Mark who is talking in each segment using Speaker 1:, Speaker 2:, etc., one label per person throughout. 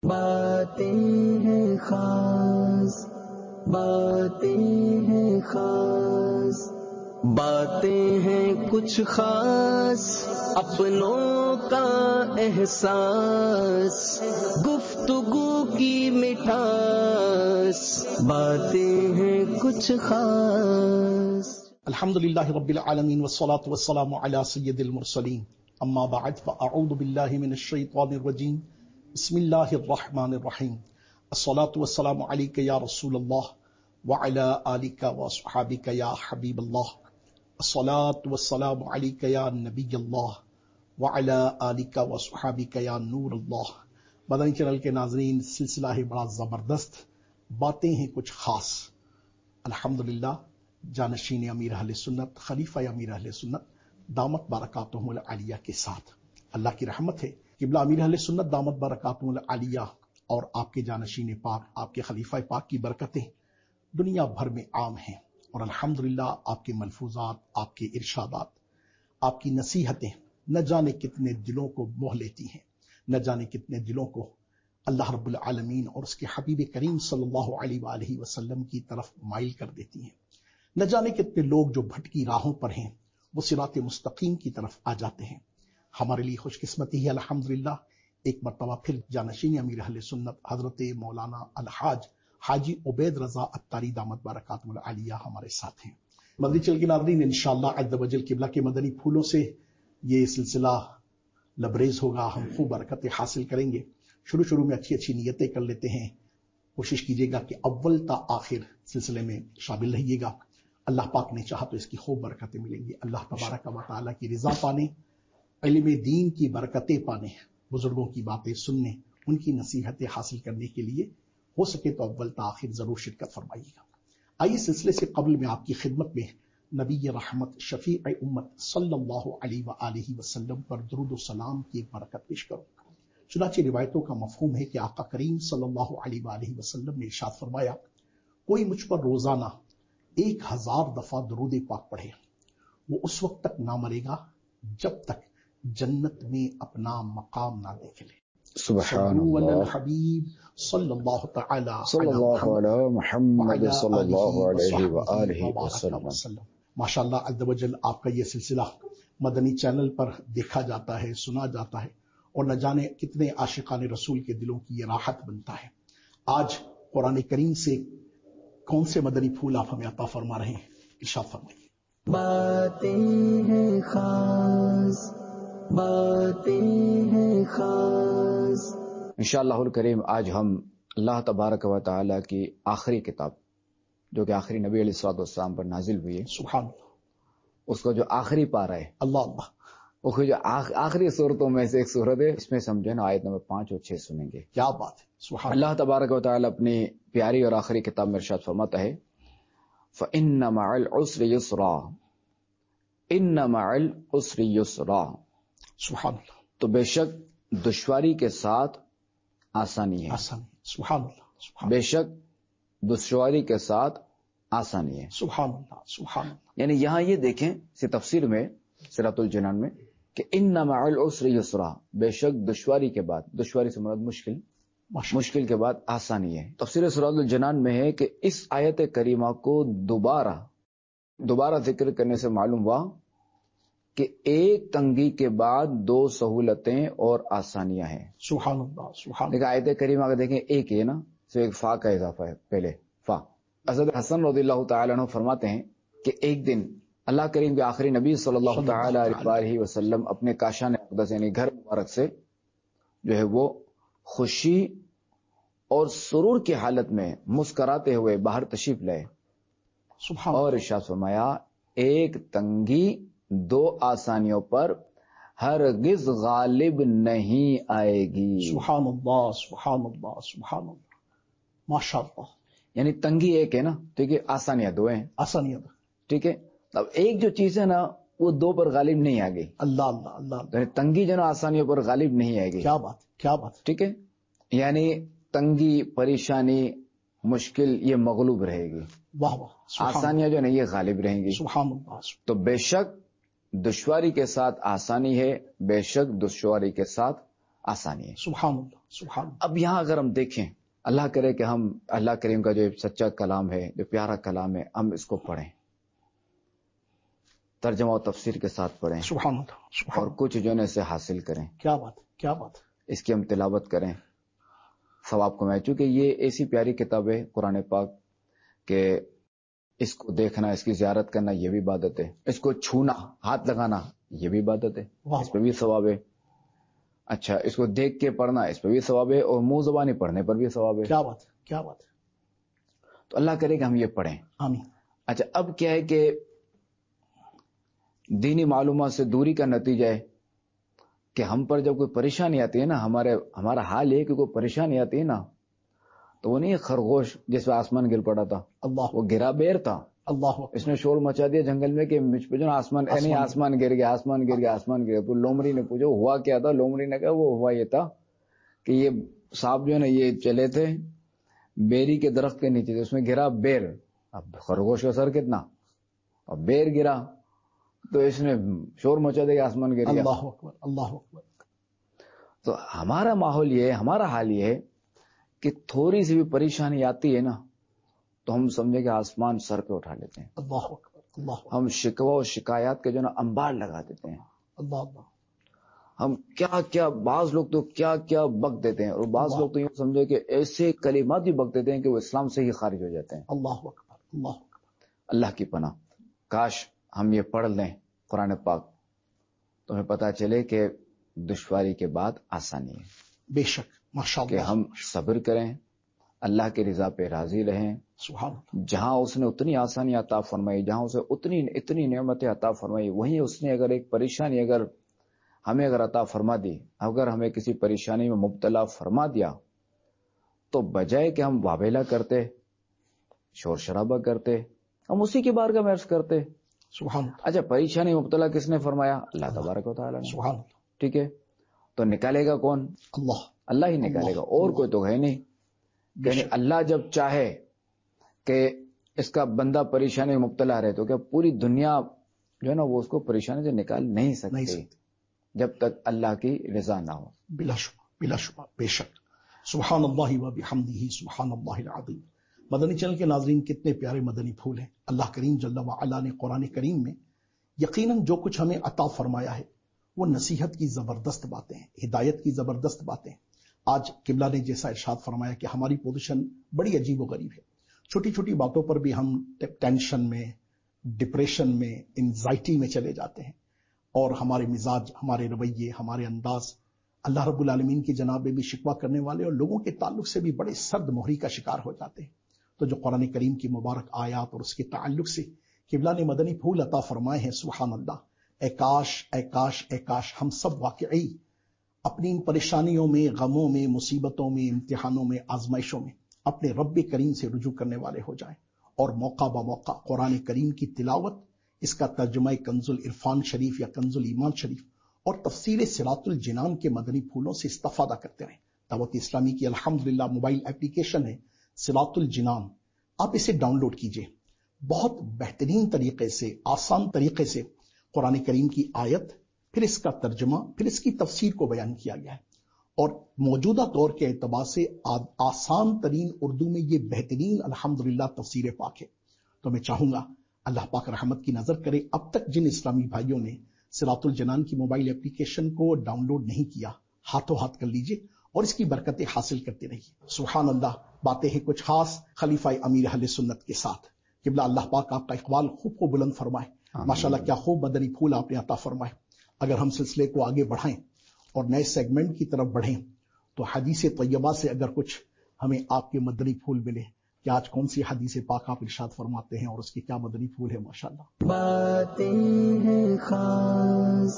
Speaker 1: باتیں ہیں خاص، باتیں ہیں خاص، باتیں ہیں کچھ خاص، اپنوں کا احساس، گفتگو کی مٹھاس، باتیں ہیں کچھ خاص۔
Speaker 2: الحمدللہ رب العالمین والصلاة والسلام علی سید المرسلین، اما بعد فاعوذ باللہ من الشیطان الرجیم، بسم اللہ الرحمن الرحیم، الصلاة والسلام علیک یا رسول اللہ وعلی آلک واصحابک یا حبیب اللہ، الصلاة والسلام علیک یا نبی اللہ وعلی آلک واصحابک یا نور اللہ۔ مدنی چینل کے ناظرین، سلسلہ ہے بڑا زبردست، باتیں ہیں کچھ خاص۔ الحمدللہ جانشین امیر اہل سنت، خلیفہ امیر اہل سنت دامت برکاتہم العالیہ کے ساتھ اللہ کی رحمت ہے۔ قبلہ امیر اہل سنت دامت برکاتہم العالیہ اور آپ کے جانشین پاک، آپ کے خلیفہ پاک کی برکتیں دنیا بھر میں عام ہیں، اور الحمدللہ آپ کے ملفوظات، آپ کے ارشادات، آپ کی نصیحتیں نہ جانے کتنے دلوں کو موہ لیتی ہیں، نہ جانے کتنے دلوں کو اللہ رب العالمین اور اس کے حبیب کریم صلی اللہ علیہ وآلہ وسلم کی طرف مائل کر دیتی ہیں۔ نہ جانے کتنے لوگ جو بھٹکی راہوں پر ہیں وہ صراط مستقیم کی طرف آ جاتے ہیں۔ ہمارے لیے خوش قسمتی ہے الحمدللہ، ایک مرتبہ پھر جانشین امیر اہل سنت حضرت مولانا الحاج حاجی عبید رضا عطاری دامت برکاتہم العالیہ ہمارے ساتھ ہیں۔ مدنی چینل کے ناظرین، انشاءاللہ عز و جل قبلہ کے مدنی پھولوں سے یہ سلسلہ لبریز ہوگا، ہم خوب برکتیں حاصل کریں گے۔ شروع میں اچھی نیتیں کر لیتے ہیں، کوشش کیجیے گا کہ اول تا آخر سلسلے میں شامل رہیے گا۔ اللہ پاک نے چاہا تو اس کی خوب برکتیں ملیں گی۔ اللہ تبارک و تعالیٰ کی رضا پانے، علم دین کی برکتیں پانے، بزرگوں کی باتیں سننے، ان کی نصیحتیں حاصل کرنے کے لیے ہو سکے تو اول تا آخر ضرور شرکت فرمائیے گا۔ آئیے سلسلے سے قبل میں آپ کی خدمت میں نبی رحمت شفیع امت صلی اللہ علیہ وآلہ وسلم پر درود و سلام کی ایک برکت پیش کروں۔ چنانچہ روایتوں کا مفہوم ہے کہ آقا کریم صلی اللہ علیہ وآلہ وسلم نے ارشاد فرمایا، کوئی مجھ پر روزانہ 1000 دفعہ درود پاک پڑھے، وہ اس وقت تک نہ مرے گا جب تک جنت میں اپنا مقام نہ دیکھ لے۔
Speaker 3: سبحان اللہ،
Speaker 2: الحبیب صلی اللہ تعالی
Speaker 3: صلی اللہ علی محمد صلی اللہ علیہ وآلہ
Speaker 2: وسلم۔
Speaker 3: وسلم۔
Speaker 2: ماشاءاللہ عز و جل آپ کا یہ سلسلہ مدنی چینل پر دیکھا جاتا ہے، سنا جاتا ہے، اور نہ جانے کتنے عاشقان رسول کے دلوں کی یہ راحت بنتا ہے۔ آج قرآن کریم سے کون سے مدنی پھول آپ ہمیں عطا فرما رہے ہیں، ارشاد فرمائیے۔
Speaker 1: باتیں ہیں خاص، باتیں ہیں خاص۔
Speaker 3: انشاءاللہ الکریم آج ہم اللہ تبارک و تعالی کی آخری کتاب، جو کہ آخری نبی علیہ الصلوۃ والسلام پر نازل ہوئی ہے،
Speaker 2: سبحان اللہ،
Speaker 3: اس کا جو آخری پارہ ہے،
Speaker 2: اللہ اللہ،
Speaker 3: وہ جو آخری صورتوں میں سے ایک صورت ہے، اس میں سمجھے نا آیت نمبر 5 اور 6 سنیں گے۔
Speaker 2: کیا بات ہے، سبحان
Speaker 3: اللہ تبارک و تعالی اپنی پیاری اور آخری کتاب میں ارشاد فرماتا ہے، فَإِنَّ مَعَ الْعُسْرِ يُسْرًا، إِنَّ مَعَ الْعُسْرِ يُسْرًا،
Speaker 2: سبحان اللہ،
Speaker 3: تو بے شک دشواری کے ساتھ آسانی ہے،
Speaker 2: آسان، سبحان اللہ، سبحان
Speaker 3: بے شک دشواری کے ساتھ آسانی ہے۔
Speaker 2: سبحان اللہ، سبحان اللہ،
Speaker 3: یعنی یہاں یہ دیکھیں اس تفسیر میں سورۃ الجنان میں کہ ان مع العسر یسرا، بے شک دشواری کے بعد، دشواری سے مراد مشکل، مشکل کے بعد آسانی ہے۔ تفسیر سورۃ الجنان میں ہے کہ اس آیت کریمہ کو دوبارہ ذکر کرنے سے معلوم ہوا کہ ایک تنگی کے بعد 2 سہولتیں اور آسانیاں ہیں۔
Speaker 2: سبحان اللہ، سبحان
Speaker 3: لیکن
Speaker 2: اللہ،
Speaker 3: آیت کریمہ اگر دیکھیں ایک ہے نا، صرف ایک فا کا اضافہ ہے، پہلے فا۔ حضرت حسن رضی اللہ تعالیٰ عنہ فرماتے ہیں کہ ایک دن اللہ کریم کے آخری نبی صلی اللہ تعالی علیہ وسلم اپنے کاشان اقدس یعنی گھر مبارک سے جو ہے وہ خوشی اور سرور کی حالت میں مسکراتے ہوئے باہر تشریف لائے،
Speaker 2: سبحان
Speaker 3: اور
Speaker 2: اللہ،
Speaker 3: ارشاد فرمایا، ایک تنگی 2 آسانیوں پر ہرگز غالب نہیں آئے گی۔
Speaker 2: سبحان اللہ، سبحان اللہ، سبحان اللہ، ماشاء اللہ،
Speaker 3: یعنی تنگی ایک ہے نا، ٹھیک ہے، آسانیاں 2 ہیں،
Speaker 2: آسانیت،
Speaker 3: ٹھیک ہے۔ اب ایک جو چیز ہے نا وہ 2 پر غالب نہیں آ گئی،
Speaker 2: اللہ اللہ، اللہ اللہ،
Speaker 3: یعنی تنگی جو نا آسانیوں پر غالب نہیں آئے گی،
Speaker 2: کیا بات، کیا بات،
Speaker 3: ٹھیک ہے۔ یعنی تنگی، پریشانی، مشکل یہ مغلوب رہے گی،
Speaker 2: واہ واہ، سبحان
Speaker 3: آسانیاں جو ہے نا یہ غالب رہیں گی۔
Speaker 2: سبحان اللہ،
Speaker 3: تو بے شک دشواری کے ساتھ آسانی ہے، بے شک دشواری کے ساتھ آسانی ہے.
Speaker 2: سبحان اللہ سبحان اللہ.
Speaker 3: اب یہاں اگر ہم دیکھیں، اللہ کرے کہ ہم اللہ کریم کا جو سچا کلام ہے، جو پیارا کلام ہے، ہم اس کو پڑھیں، ترجمہ و تفسیر کے ساتھ پڑھیں،
Speaker 2: سبحان اللہ سبحان
Speaker 3: اور
Speaker 2: اللہ.
Speaker 3: کچھ جو ہے نا اسے حاصل کریں.
Speaker 2: کیا بات کیا بات.
Speaker 3: اس کی ہم تلاوت کریں، ثواب کمائیں. چونکہ یہ ایسی پیاری کتاب ہے قرآن پاک کہ اس کو دیکھنا، اس کی زیارت کرنا یہ بھی عبادت ہے، اس کو چھونا، ہاتھ لگانا یہ بھی عبادت ہے، اس پہ بھی ثواب ہے. اچھا، اس کو دیکھ کے پڑھنا اس پہ بھی ثواب ہے، اور منہ زبانی پڑھنے پر بھی ثواب ہے.
Speaker 2: کیا بات کیا بات.
Speaker 3: تو اللہ کرے کہ ہم یہ پڑھیں.
Speaker 2: آمین.
Speaker 3: اچھا، اب کیا ہے کہ دینی معلومات سے دوری کا نتیجہ ہے کہ ہم پر جب کوئی پریشانی آتی ہے نا، ہمارا حال یہ کہ کوئی پریشانی آتی ہے نا، تو وہ نہیں ہے خرگوش جس پہ آسمان گر پڑا تھا،
Speaker 2: اللہ
Speaker 3: وہ گرا بیر تھا.
Speaker 2: اللہ
Speaker 3: اس نے شور مچا دیا جنگل میں کہ مجھ پہ جو نا آسمان گر گیا، آسمان گر گیا، آسمان گر گیا. تو لومڑی نے پوچھا ہوا کیا تھا؟ لومڑی نے کہا وہ ہوا یہ تھا کہ یہ سانپ جو ہے نا یہ چلے تھے بیری کے درخت کے نیچے، اس میں گرا بیر. اب خرگوش کا سر کتنا، اب بیر گرا تو اس نے شور مچا دیا کہ آسمان گر گیا.
Speaker 2: اللہ اکبر اللہ اکبر.
Speaker 3: تو ہمارا ماحول یہ ہے، ہمارا حال یہ ہے کہ تھوڑی سی بھی پریشانی آتی ہے نا تو ہم سمجھے کہ آسمان سر پہ اٹھا لیتے ہیں.
Speaker 2: اللہ اکبر اللہ اکبر.
Speaker 3: ہم شکوہ و شکایات کے جو نا انبار لگا دیتے ہیں.
Speaker 2: اللہ اللہ.
Speaker 3: ہم کیا کیا، بعض لوگ تو کیا کیا بک دیتے ہیں، اور بعض لوگ تو یوں سمجھے کہ ایسے کلمات بھی بک دیتے ہیں کہ وہ اسلام سے ہی خارج ہو جاتے ہیں.
Speaker 2: اللہ اکبر اللہ اکبر.
Speaker 3: اللہ کی پناہ، کاش ہم یہ پڑھ لیں قرآن پاک تو ہمیں پتہ چلے کہ دشواری کے بعد آسانی ہے.
Speaker 2: بے شک ماشاء
Speaker 3: کہ
Speaker 2: اللہ.
Speaker 3: ہم صبر کریں، اللہ کی رضا پہ راضی رہیں.
Speaker 2: سبحان اللہ.
Speaker 3: جہاں اس نے اتنی آسانی عطا فرمائی، جہاں اسے اتنی نعمتیں عطا فرمائی، وہیں اس نے اگر ایک پریشانی ہمیں عطا فرما دی، اگر ہمیں کسی پریشانی میں مبتلا فرما دیا، تو بجائے کہ ہم وابیلا کرتے، شور شرابہ کرتے، ہم اسی کی بارگاہ میں عرض کرتے.
Speaker 2: سبحان اللہ.
Speaker 3: اچھا، پریشانی مبتلا کس نے فرمایا؟ اللہ تبارک و تعالیٰ نے.
Speaker 2: سبحان اللہ.
Speaker 3: ٹھیک ہے، تو نکالے گا کون؟
Speaker 2: اللہ
Speaker 3: اللہ ہی نکالے گا، اور کوئی تو ہے نہیں. یعنی اللہ جب چاہے کہ اس کا بندہ پریشانی میں مبتلا رہے تو کیا پوری دنیا جو ہے نا وہ اس کو پریشانی سے نکال نہیں سکتی جب تک اللہ کی رضا نہ ہو.
Speaker 2: بلا شبہ بلا شبہ بے شک. سبحان اللہ و بحمدہ سبحان اللہ العظیم. مدنی چینل کے ناظرین، کتنے پیارے مدنی پھول ہیں. اللہ کریم جل وعلا نے قرآن کریم میں یقیناً جو کچھ ہمیں عطا فرمایا ہے وہ نصیحت کی زبردست باتیں ہیں، ہدایت کی زبردست باتیں ہیں. آج قبلہ نے جیسا ارشاد فرمایا کہ ہماری پوزیشن بڑی عجیب و غریب ہے. چھوٹی چھوٹی باتوں پر بھی ہم ٹینشن میں، ڈپریشن میں، انزائٹی میں چلے جاتے ہیں، اور ہمارے مزاج، ہمارے رویے، ہمارے انداز اللہ رب العالمین کی جناب میں بھی شکوہ کرنے والے اور لوگوں کے تعلق سے بھی بڑے سرد مہری کا شکار ہو جاتے ہیں. تو جو قرآن کریم کی مبارک آیات اور اس کے تعلق سے قبلہ نے مدنی پھول عطا فرمائے ہیں، سبحان اللہ. اے کاش اے کاش اے کاش ہم سب واقعی اپنی ان پریشانیوں میں، غموں میں، مصیبتوں میں، امتحانوں میں، آزمائشوں میں اپنے رب کریم سے رجوع کرنے والے ہو جائیں، اور موقع با موقع قرآن کریم کی تلاوت، اس کا ترجمہ کنز العرفان شریف یا کنز الایمان شریف اور تفسیر صراط الجنان کے مدنی پھولوں سے استفادہ کرتے رہیں. دعوت اسلامی کی الحمدللہ موبائل اپلیکیشن ہے صراط الجنان، آپ اسے ڈاؤن لوڈ کیجئے. بہت بہترین طریقے سے، آسان طریقے سے قرآن کریم کی آیت، پھر اس کا ترجمہ، پھر اس کی تفسیر کو بیان کیا گیا ہے، اور موجودہ دور کے اعتبار سے آسان ترین اردو میں یہ بہترین الحمدللہ تفسیر پاک ہے. تو میں چاہوں گا اللہ پاک رحمت کی نظر کرے، اب تک جن اسلامی بھائیوں نے صراط الجنان کی موبائل اپلیکیشن کو ڈاؤن لوڈ نہیں کیا، ہاتھوں ہاتھ کر لیجئے اور اس کی برکتیں حاصل کرتے رہیے. سبحان اللہ. باتیں ہیں کچھ خاص خلیفہ امیر اہل سنت کے ساتھ. قبلہ اللہ پاک آپ کا اقبال خوب بلند فرمائے. ماشاءاللہ کیا خوب مدنی پھول آپ نے عطا فرمائے. اگر ہم سلسلے کو آگے بڑھائیں اور نئے سیگمنٹ کی طرف بڑھیں تو حدیث طیبہ سے اگر کچھ ہمیں آپ کے مدنی پھول ملے، کہ آج کون سی حدیث پاک آپ ارشاد فرماتے ہیں اور اس کے کیا مدنی پھول ہے؟ ماشاءاللہ
Speaker 1: باتیں ہیں خاص،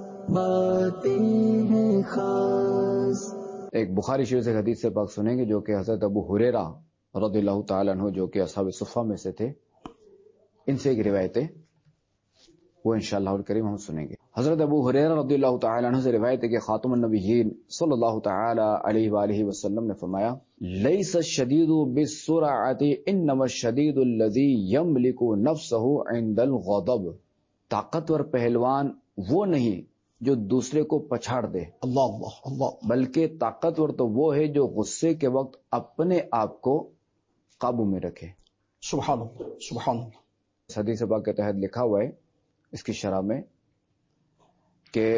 Speaker 1: باتیں ہیں خاص.
Speaker 3: ایک بخاری شریف سے حدیث سے پاک سنیں گے جو کہ حضرت ابو ہریرہ رضی اللہ تعالیٰ عنہ جو کہ اصحاب صفہ میں سے تھے، ان سے ایک روایت ہے، وہ انشاءاللہ الکریم ہم سنیں گے. حضرت ابو ہریرہ رضی اللہ تعالیٰ عنہ سے روایت ہے کہ خاتم النبیین صلی اللہ تعالیٰ علیہ وآلہ وسلم نے فرمایا: لیس الشدید بالسرعۃ انما الشدید الذی یملک نفسہ عند الغضب. طاقتور پہلوان وہ نہیں جو دوسرے کو پچھاڑ دے.
Speaker 2: اللہ اللہ اللہ.
Speaker 3: بلکہ طاقتور تو وہ ہے جو غصے کے وقت اپنے آپ کو قابو میں رکھے.
Speaker 2: سبحان اللہ سبحان اللہ.
Speaker 3: اس حدیث پاک کے تحت لکھا ہوا ہے اس کی شرح میں کہ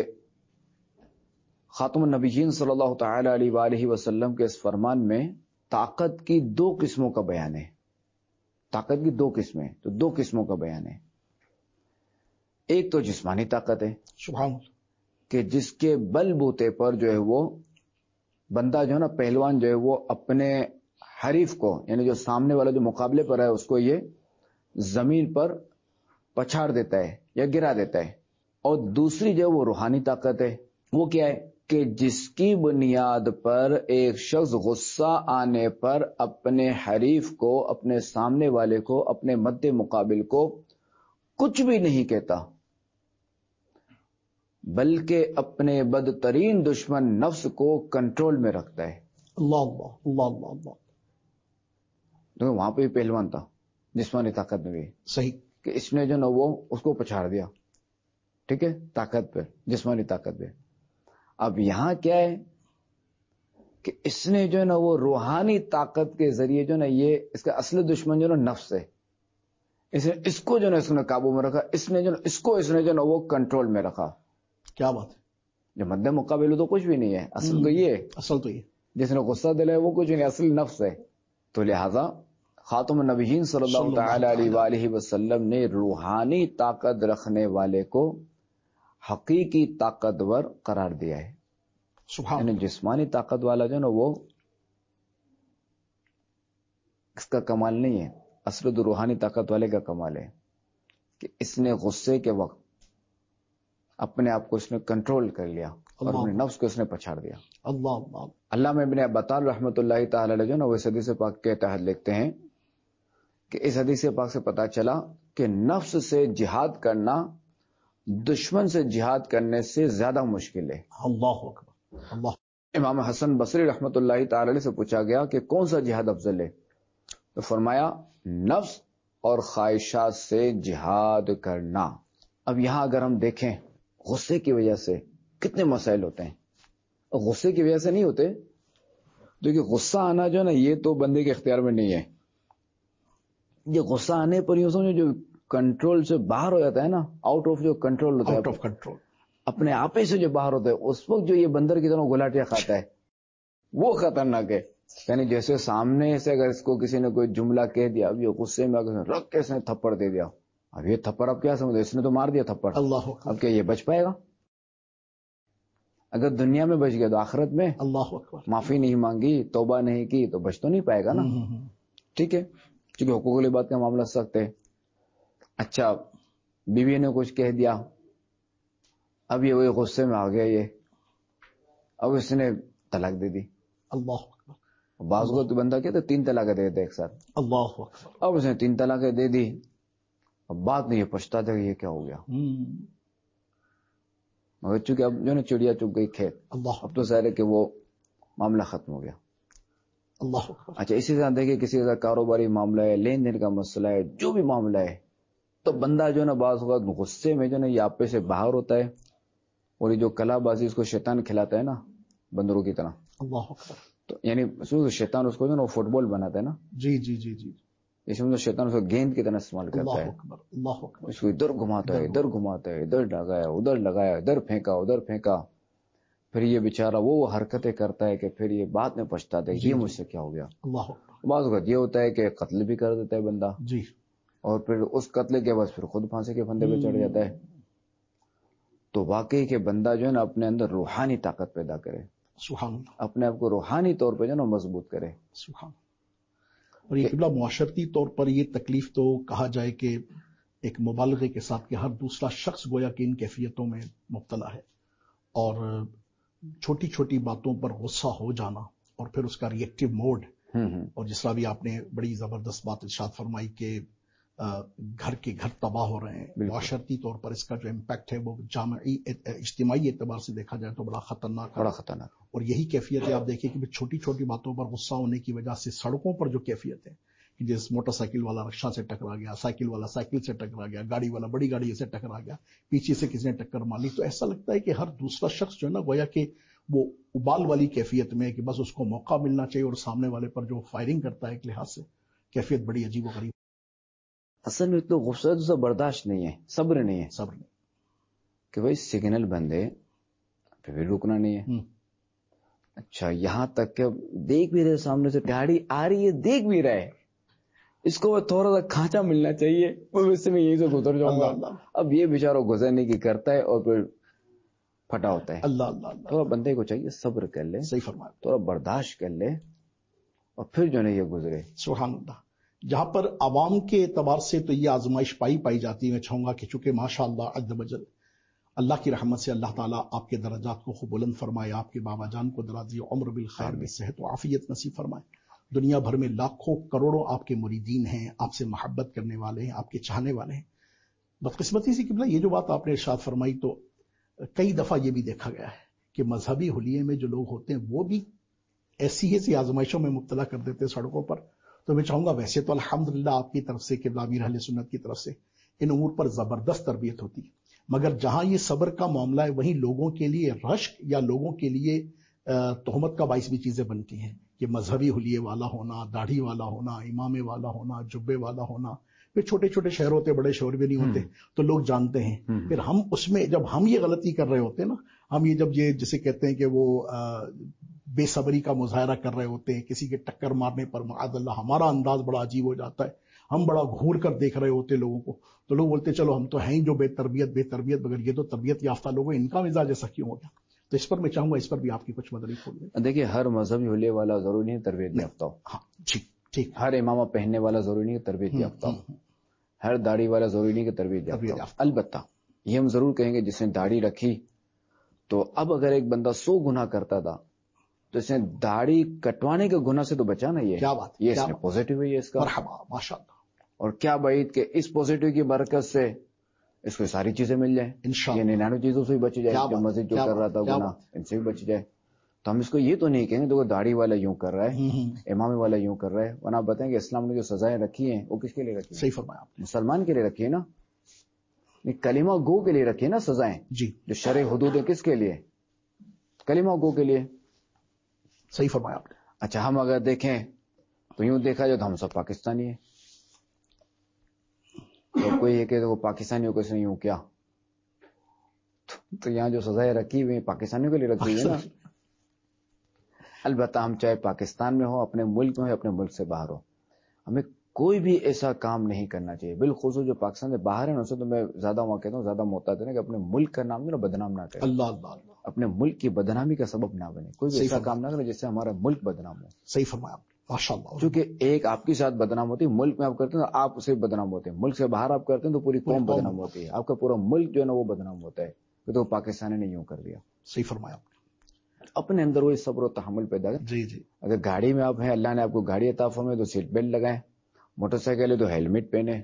Speaker 3: خاتم النبیین صلی اللہ تعالی علیہ وآلہ وسلم کے اس فرمان میں طاقت کی 2 قسموں کا بیان ہے. طاقت کی 2 قسمیں، تو 2 قسموں کا بیان ہے. ایک تو جسمانی طاقت ہے
Speaker 2: سبحان اللہ.
Speaker 3: کہ جس کے بل بوتے پر جو ہے وہ بندہ جو ہے نا پہلوان جو ہے وہ اپنے حریف کو، یعنی جو سامنے والا جو مقابلے پر ہے اس کو یہ زمین پر پچھاڑ دیتا ہے یا گرا دیتا ہے. اور دوسری جو ہے وہ روحانی طاقت ہے. وہ کیا ہے کہ جس کی بنیاد پر ایک شخص غصہ آنے پر اپنے حریف کو، اپنے سامنے والے کو، اپنے مد مقابل کو کچھ بھی نہیں کہتا، بلکہ اپنے بدترین دشمن نفس کو کنٹرول میں رکھتا ہے.
Speaker 2: اللہ اللہ اللہ اللہ اللہ.
Speaker 3: تو وہاں پہ بھی پہلوان تھا جسمانی طاقت میں بھی.
Speaker 2: صحیح.
Speaker 3: کہ اس نے جو نا وہ اس کو پچھاڑ دیا، ٹھیک ہے، طاقت پہ، جسمانی طاقت پہ. اب یہاں کیا ہے کہ اس نے جو ہے نا وہ روحانی طاقت کے ذریعے جو نا یہ اس کا اصل دشمن جو نا نفس ہے، اس کو جو نا اس نے قابو میں رکھا. اس نے جو نا وہ کنٹرول میں رکھا.
Speaker 2: کیا بات ہے.
Speaker 3: جو مد مقابل تو کچھ بھی نہیں ہے، اصل تو یہ ہے.
Speaker 2: اصل تو یہ
Speaker 3: جس نے غصہ دلایا وہ کچھ نہیں، اصل نفس ہے. تو لہذا خاتم النبیین صلی اللہ تعالی علیہ وآلہ وسلم نے روحانی طاقت رکھنے والے کو حقیقی طاقتور قرار دیا ہے.
Speaker 2: سبحان
Speaker 3: یعنی
Speaker 2: اللہ.
Speaker 3: جسمانی طاقت والا جو نا وہ اس کا کمال نہیں ہے، اصل تو روحانی طاقت والے کا کمال ہے کہ اس نے غصے کے وقت اپنے آپ کو اس نے کنٹرول کر لیا اور اپنے نفس کو اس نے پچھاڑ دیا.
Speaker 2: اللہ اللہ.
Speaker 3: علامہ ابن بطال رحمۃ اللہ تعالی علیہ جو نا وہ اس حدیث پاک کے تحت لکھتے ہیں کہ اس حدیث پاک سے پتہ چلا کہ نفس سے جہاد کرنا دشمن سے جہاد کرنے سے زیادہ مشکل ہے.
Speaker 2: اللہ اکبر. اللہ.
Speaker 3: امام حسن بصری رحمۃ اللہ تعالی علیہ سے پوچھا گیا کہ کون سا جہاد افضل ہے، تو فرمایا نفس اور خواہشات سے جہاد کرنا. اب یہاں اگر ہم دیکھیں غصے کی وجہ سے کتنے مسائل ہوتے ہیں، اور غصے کی وجہ سے نہیں ہوتے، کیونکہ غصہ آنا جو ہے نا یہ تو بندے کے اختیار میں نہیں ہے. یہ غصہ آنے پر یوں سمجھو جو کنٹرول سے باہر ہو جاتا ہے نا، آؤٹ آف جو کنٹرول ہوتا ہے،
Speaker 2: آؤٹ آف کنٹرول،
Speaker 3: اپنے آپ ہی سے جو باہر ہوتا ہے، اس وقت جو یہ بندر کی طرح گلاٹیاں کھاتا ہے وہ خطرناک ہے. یعنی جیسے سامنے سے اگر اس کو کسی نے کوئی جملہ کہہ دیا، اب یہ غصے میں رکھ کے اس نے تھپڑ دے دیا، اب یہ تھپڑ اب کیا سمجھو، اس نے تو مار دیا تھپڑ،
Speaker 2: اللہ اکبر.
Speaker 3: اب کیا یہ بچ پائے گا؟ اگر دنیا میں بچ گیا تو آخرت میں
Speaker 2: اللہ اکبر.
Speaker 3: معافی نہیں مانگی، توبہ نہیں کی تو بچ تو نہیں پائے گا نا. ٹھیک ہے، کیونکہ حقوق العباد کا معاملہ سخت ہے. اچھا بیوی نے کچھ کہہ دیا، اب یہ وہی غصے میں آ گیا، یہ اب اس نے طلاق دے دی.
Speaker 2: اللہ اکبر.
Speaker 3: بعض کو تو بندہ کہتے 3 طلاقیں دے دیتے ایک ساتھ.
Speaker 2: اللہ اکبر.
Speaker 3: اب اس نے 3 طلاقیں دے دی، اب بعد میں یہ پچھتا تھا کہ یہ کیا ہو گیا، مگر چونکہ اب جو نا چڑیا چگ گئی کھیت،
Speaker 2: اللہ
Speaker 3: اب تو ظاہر ہے کہ وہ معاملہ ختم ہو گیا.
Speaker 2: اللہ اکبر.
Speaker 3: اچھا اسی طرح دیکھیں کسی کا کاروباری معاملہ ہے، لین دین کا مسئلہ ہے، جو بھی معاملہ ہے، تو بندہ جو نا بعض وقت غصے میں جو نا یہ آپے سے باہر ہوتا ہے، اور یہ جو کلا بازی اس کو شیطان کھلاتا ہے نا بندروں کی طرح.
Speaker 2: اللہ اکبر.
Speaker 3: تو یعنی شیطان اس کو جو نا فٹ بال بناتا ہے نا،
Speaker 2: جی جی جی جی.
Speaker 3: اس میں شیطان اس کو گیند کی طرح استعمال کرتا
Speaker 2: اللہ
Speaker 3: ہے.
Speaker 2: اکبر. اللہ اکبر.
Speaker 3: اس کو ادھر گھماتا ہے، ادھر گھماتا ہے، ادھر لگایا ادھر لگایا، ادھر پھینکا ادھر پھینکا، پھر یہ بیچارہ وہ حرکتیں کرتا ہے کہ پھر یہ بعد میں پچھتاتا ہے یہ مجھ سے کیا ہو گیا.
Speaker 2: اللہ اکبر.
Speaker 3: بعض اوقات یہ ہوتا ہے کہ قتل بھی کر دیتا ہے بندہ،
Speaker 2: جی.
Speaker 3: اور پھر اس قتل کے بعد پھر خود پھانسی کے پھندے پہ چڑھ جاتا ہے. تو واقعی کہ بندہ جو ہے نا اپنے اندر روحانی طاقت پیدا کرے،
Speaker 2: سبحان اللہ.
Speaker 3: اپنے آپ کو روحانی طور پہ جو ہے نا مضبوط کرے.
Speaker 2: سبحان. اور یہ قبلہ معاشرتی طور پر یہ تکلیف تو کہا جائے کہ ایک مبالغے کے ساتھ کہ ہر دوسرا شخص گویا کہ ان کیفیتوں میں مبتلا ہے، اور چھوٹی چھوٹی باتوں پر غصہ ہو جانا اور پھر اس کا ری ایکٹیو موڈ. اور جس طرح بھی آپ نے بڑی زبردست بات ارشاد فرمائی کہ گھر کے گھر تباہ ہو رہے ہیں. معاشرتی طور پر اس کا جو امپیکٹ ہے وہ جامعی اجتماعی اعتبار سے دیکھا جائے تو بڑا خطرناک ہے.
Speaker 3: بڑا خطرناک.
Speaker 2: اور یہی کیفیت ہے، آپ دیکھیں کہ چھوٹی چھوٹی باتوں پر غصہ ہونے کی وجہ سے سڑکوں پر جو کیفیت ہے کہ جس موٹر سائیکل والا رکشا سے ٹکرا گیا، سائیکل والا سائیکل سے ٹکرا گیا، گاڑی والا بڑی گاڑی سے ٹکرا گیا، پیچھے سے کسی نے ٹکر مار لی، تو ایسا لگتا ہے کہ ہر دوسرا شخص جو ہے نا گویا کہ وہ ابال والی کیفیت میں ہے کہ بس اس کو موقع ملنا چاہیے، اور سامنے والے پر جو فائرنگ کرتا ہے ایک لحاظ سے کیفیت بڑی عجیب و غریب.
Speaker 3: اصل میں تو غصہ برداشت نہیں ہے، صبر نہیں ہے،
Speaker 2: صبر نہیں.
Speaker 3: کہ بھائی سگنل بندے پھر بھی رکنا نہیں ہے. اچھا یہاں تک کہ دیکھ بھی رہے سامنے سے گاڑی آ رہی ہے، دیکھ بھی رہے، اس کو تھوڑا سا کھانچا ملنا چاہیے، ویسے میں یہیں سے گزر جاؤں گا. اب یہ بیچارہ گزرنے کی کرتا ہے اور پھر پھٹا ہوتا ہے.
Speaker 2: اللہ اللہ اللہ.
Speaker 3: تھوڑا بندے کو چاہیے صبر کر لے،
Speaker 2: صحیح فرمایا،
Speaker 3: تھوڑا برداشت کر لے، اور پھر جو ہے یہ گزرے.
Speaker 2: سبحان اللہ. جہاں پر عوام کے اعتبار سے تو یہ آزمائش پائی جاتی ہے. میں چاہوں گا کہ چونکہ ماشاء اللہ عز و جل اللہ کی رحمت سے اللہ تعالیٰ آپ کے درجات کو خوب بلند فرمائے، آپ کے بابا جان کو درازی عمر بالخیر میں صحت و عافیت نصیب فرمائے. دنیا بھر میں لاکھوں کروڑوں آپ کے مریدین ہیں، آپ سے محبت کرنے والے ہیں، آپ کے چاہنے والے ہیں. بدقسمتی سے قبلہ یہ جو بات آپ نے ارشاد فرمائی، تو کئی دفعہ یہ بھی دیکھا گیا ہے کہ مذہبی حلیے میں جو لوگ ہوتے ہیں وہ بھی ایسی آزمائشوں میں مبتلا کر دیتے ہیں سڑکوں پر. تو میں چاہوں گا ویسے تو الحمدللہ آپ کی طرف سے، قبلہ امیر اہل سنت کی طرف سے ان امور پر زبردست تربیت ہوتی ہے، مگر جہاں یہ صبر کا معاملہ ہے وہیں لوگوں کے لیے رشک یا لوگوں کے لیے تہمت کا باعث بھی چیزیں بنتی ہیں کہ مذہبی حلیے والا ہونا، داڑھی والا ہونا، امامے والا ہونا، جبے والا ہونا. پھر چھوٹے چھوٹے شہر ہوتے، بڑے شہر بھی نہیں ہوتے، تو لوگ جانتے ہیں. پھر ہم اس میں جب ہم یہ غلطی کر رہے ہوتے ہیں نا، ہم یہ جب یہ جسے کہتے ہیں کہ وہ بے صبری کا مظاہرہ کر رہے ہوتے ہیں، کسی کے ٹکر مارنے پر معاذ اللہ ہمارا انداز بڑا عجیب ہو جاتا ہے، ہم بڑا گھور کر دیکھ رہے ہوتے لوگوں کو، تو لوگ بولتے چلو ہم تو ہیں جو بے تربیت، مگر یہ تو تربیت یافتہ لوگ ہیں، ان کا مزاج ایسا کیوں ہو گیا؟ تو اس پر میں چاہوں گا اس پر بھی آپ کی کچھ مدد ہوگی.
Speaker 3: دیکھیے ہر مذہبی حلیے والا ضروری نہیں تربیت یافتہ ہو.
Speaker 2: ہاں جی ٹھیک.
Speaker 3: ہر امامہ پہننے والا ضروری نہیں تربیت یافتہ ہو. ہر داڑھی والا ضروری نہیں کہ تربیت یافتہ ہو. البتہ یہ ہم ضرور کہیں گے جس نے داڑھی رکھی، تو اب اگر ایک بندہ 100 گناہ کرتا تھا تو اس نے داڑھی کٹوانے کے گناہ سے تو بچا نہیں ہے.
Speaker 2: کیا بات،
Speaker 3: یہ اس نے پوزیٹو ہے اس کا.
Speaker 2: مرحبا ماشاءاللہ.
Speaker 3: اور کیا بعید کہ اس پوزیٹو کی برکت سے اس کو ساری چیزیں مل جائیں،
Speaker 2: انشاءاللہ.
Speaker 3: یہ 99 چیزوں سے بھی بچ جائے، جو مسجد جو کر رہا تھا گناہ ان سے بھی بچ جائے. تو ہم اس کو یہ تو نہیں کہیں گے تو داڑھی والا یوں کر رہا ہے، امام والا یوں کر رہا ہے. ورنہ آپ بتائیں کہ اسلام نے جو سزائیں رکھی ہیں وہ کس کے لیے رکھی ہیں؟
Speaker 2: صحیح فرمایا آپ نے.
Speaker 3: مسلمان کے لیے رکھی ہے نا، کلمہ گو کے لیے رکھی ہے نا سزائیں.
Speaker 2: جی
Speaker 3: جو شرع حدود ہے کس کے لیے؟ کلمہ گو کے لیے.
Speaker 2: صحیح فرمایا آپ نے.
Speaker 3: اچھا ہم اگر دیکھیں تو یوں دیکھا جائے تو ہم سب پاکستانی ہیں. تو کوئی ہے کہ وہ پاکستانیوں کو اس نے یوں کیا، تو یہاں جو سزائیں رکھی ہوئی ہیں پاکستانیوں کے لیے رکھی ہوئی ہے نا. البتہ ہم چاہے پاکستان میں ہو، اپنے ملک میں ہو، اپنے ملک سے باہر ہو، ہمیں کوئی بھی ایسا کام نہیں کرنا چاہیے. بالخصوص جو پاکستان سے باہر ہیں ان سے تو میں زیادہ وہاں کہتا ہوں زیادہ محتاط ہے کہ اپنے ملک کا نام جو نا بدنام نہ کرے.
Speaker 2: اللہ اللہ اللہ.
Speaker 3: اپنے ملک کی بدنامی کا سبب نہ بنے. کوئی بھی ایسا کام نہ کرے جس سے ہمارا ملک بدنام ہو.
Speaker 2: صحیح فرمایا آپ نے ماشاءاللہ.
Speaker 3: چونکہ ایک آپ کی ساتھ بدنام ہوتی ہے، ملک میں آپ کرتے ہیں تو آپ سے بدنام ہوتے ہیں، ملک سے باہر آپ کرتے ہیں تو پوری قوم بدنام ہوتی ہے، آپ کا پورا ملک جو ہے نا وہ بدنام ہوتا ہے کہ تو پاکستانی نے یوں کر دیا.
Speaker 2: صحیح فرمایا آپ نے.
Speaker 3: اپنے اندر وہ صبر و تحمل پیدا کریں.
Speaker 2: جی جی.
Speaker 3: اگر گاڑی میں آپ ہیں، اللہ نے آپ کو گاڑی عطا فرمائے تو سیٹ بیلٹ لگائیں، موٹر سائیکل ہے تو ہیلمٹ پہنے،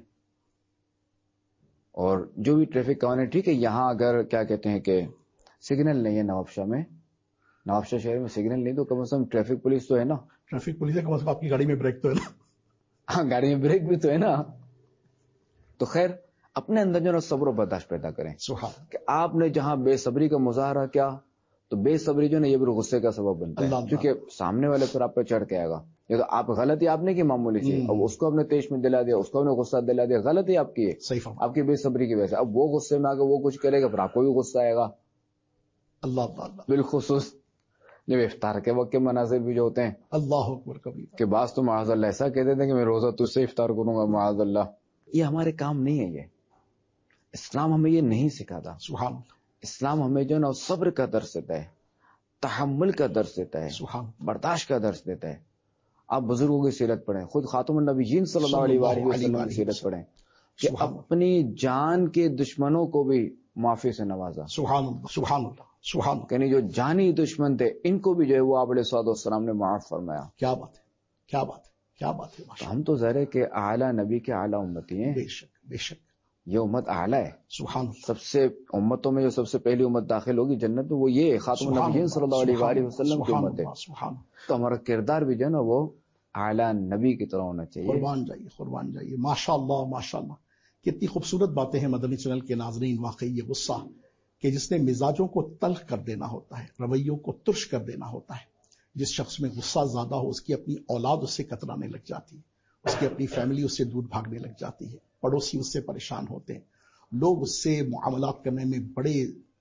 Speaker 3: اور جو بھی ٹریفک قوانین. ٹھیک ہے یہاں اگر کیا کہتے ہیں کہ سگنل نہیں ہے نوابشاہ شہر میں سگنل نہیں، تو کم از کم ٹریفک پولیس تو ہے نا.
Speaker 2: ٹریفک پولیس ہے، کم از کم آپ کی گاڑی میں بریک تو ہے نا.
Speaker 3: ہاں گاڑی میں بریک بھی تو ہے نا. تو خیر اپنے اندر جو ہے نا صبر و برداشت پیدا کریں. کہ آپ نے جہاں بے صبری کا مظاہرہ کیا تو بے صبری جو ہے نا یہ بھی غصے کا سبب بنتا ہے، کیونکہ سامنے والے پر آپ پہ چڑھ کے آئے گا. یہ تو آپ غلطی آپ نے کی معمولی سی، اب اس کو آپ نے تیش میں دلا دیا، اس کو آپ نے غصہ دلا دیا، غلطی آپ کی ہے آپ کی بے صبری کی وجہ سے. اب وہ غصے میں آ کے وہ کچھ کرے گا پھر آپ کو بھی غصہ آئے گا.
Speaker 2: اللہ اللہ.
Speaker 3: بالخصوص جب افطار کے وقت کے مناظر بھی جو ہوتے ہیں،
Speaker 2: اللہ اکبر کبیر،
Speaker 3: کہ بعض تو معاذ اللہ ایسا کہتے تھے کہ میں روزہ تجھ سے افطار کروں گا، معاذ اللہ. یہ ہمارے کام نہیں ہے. یہ اسلام ہمیں یہ نہیں سکھاتا.
Speaker 2: سبحان اللہ.
Speaker 3: اسلام ہمیں جو ہے نا صبر کا درس دیتا ہے، تحمل کا درس دیتا ہے،
Speaker 2: سبحان
Speaker 3: برداشت کا درس دیتا ہے. آپ بزرگوں کی سیرت پڑھیں، خود خاتم النبیین صلی اللہ علیہ وسلم کی سیرت پڑھیں کہ اپنی جان کے دشمنوں کو بھی معافی سے نوازا.
Speaker 2: سبحان اللہ سبحان اللہ سبحان اللہ.
Speaker 3: یعنی جو جانی دشمن تھے ان کو بھی جو ہے وہ آپ علیہ الصلوۃ والسلام نے معاف فرمایا.
Speaker 2: کیا بات ہے، کیا بات ہے، کیا بات ہے.
Speaker 3: تو ہم تو ظاہر ہے کہ اعلیٰ نبی کے اعلیٰ امتی ہیں.
Speaker 2: بے شک بے شک.
Speaker 3: یہ امت اعلیٰ ہے.
Speaker 2: سبحان اللہ.
Speaker 3: سب سے امتوں میں جو سب سے پہلی امت داخل ہوگی جنت میں وہ یہ خاتم النبیین صلی اللہ علیہ وسلم کی امت ہے. تو ہمارا کردار بھی جو ہے نا وہ اعلیٰ نبی کی طرح ہونا چاہیے.
Speaker 2: قربان جائیے. ماشاء اللہ. کتنی خوبصورت باتیں ہیں مدنی چینل کے ناظرین. واقعی یہ غصہ کہ جس نے مزاجوں کو تلخ کر دینا ہوتا ہے، رویوں کو ترش کر دینا ہوتا ہے. جس شخص میں غصہ زیادہ ہو، اس کی اپنی اولاد اس سے کترانے لگ جاتی ہے، اس کی اپنی فیملی اس سے دور بھاگنے لگ جاتی ہے، پڑوسی اس سے پریشان ہوتے ہیں، لوگ اس سے معاملات کرنے میں بڑے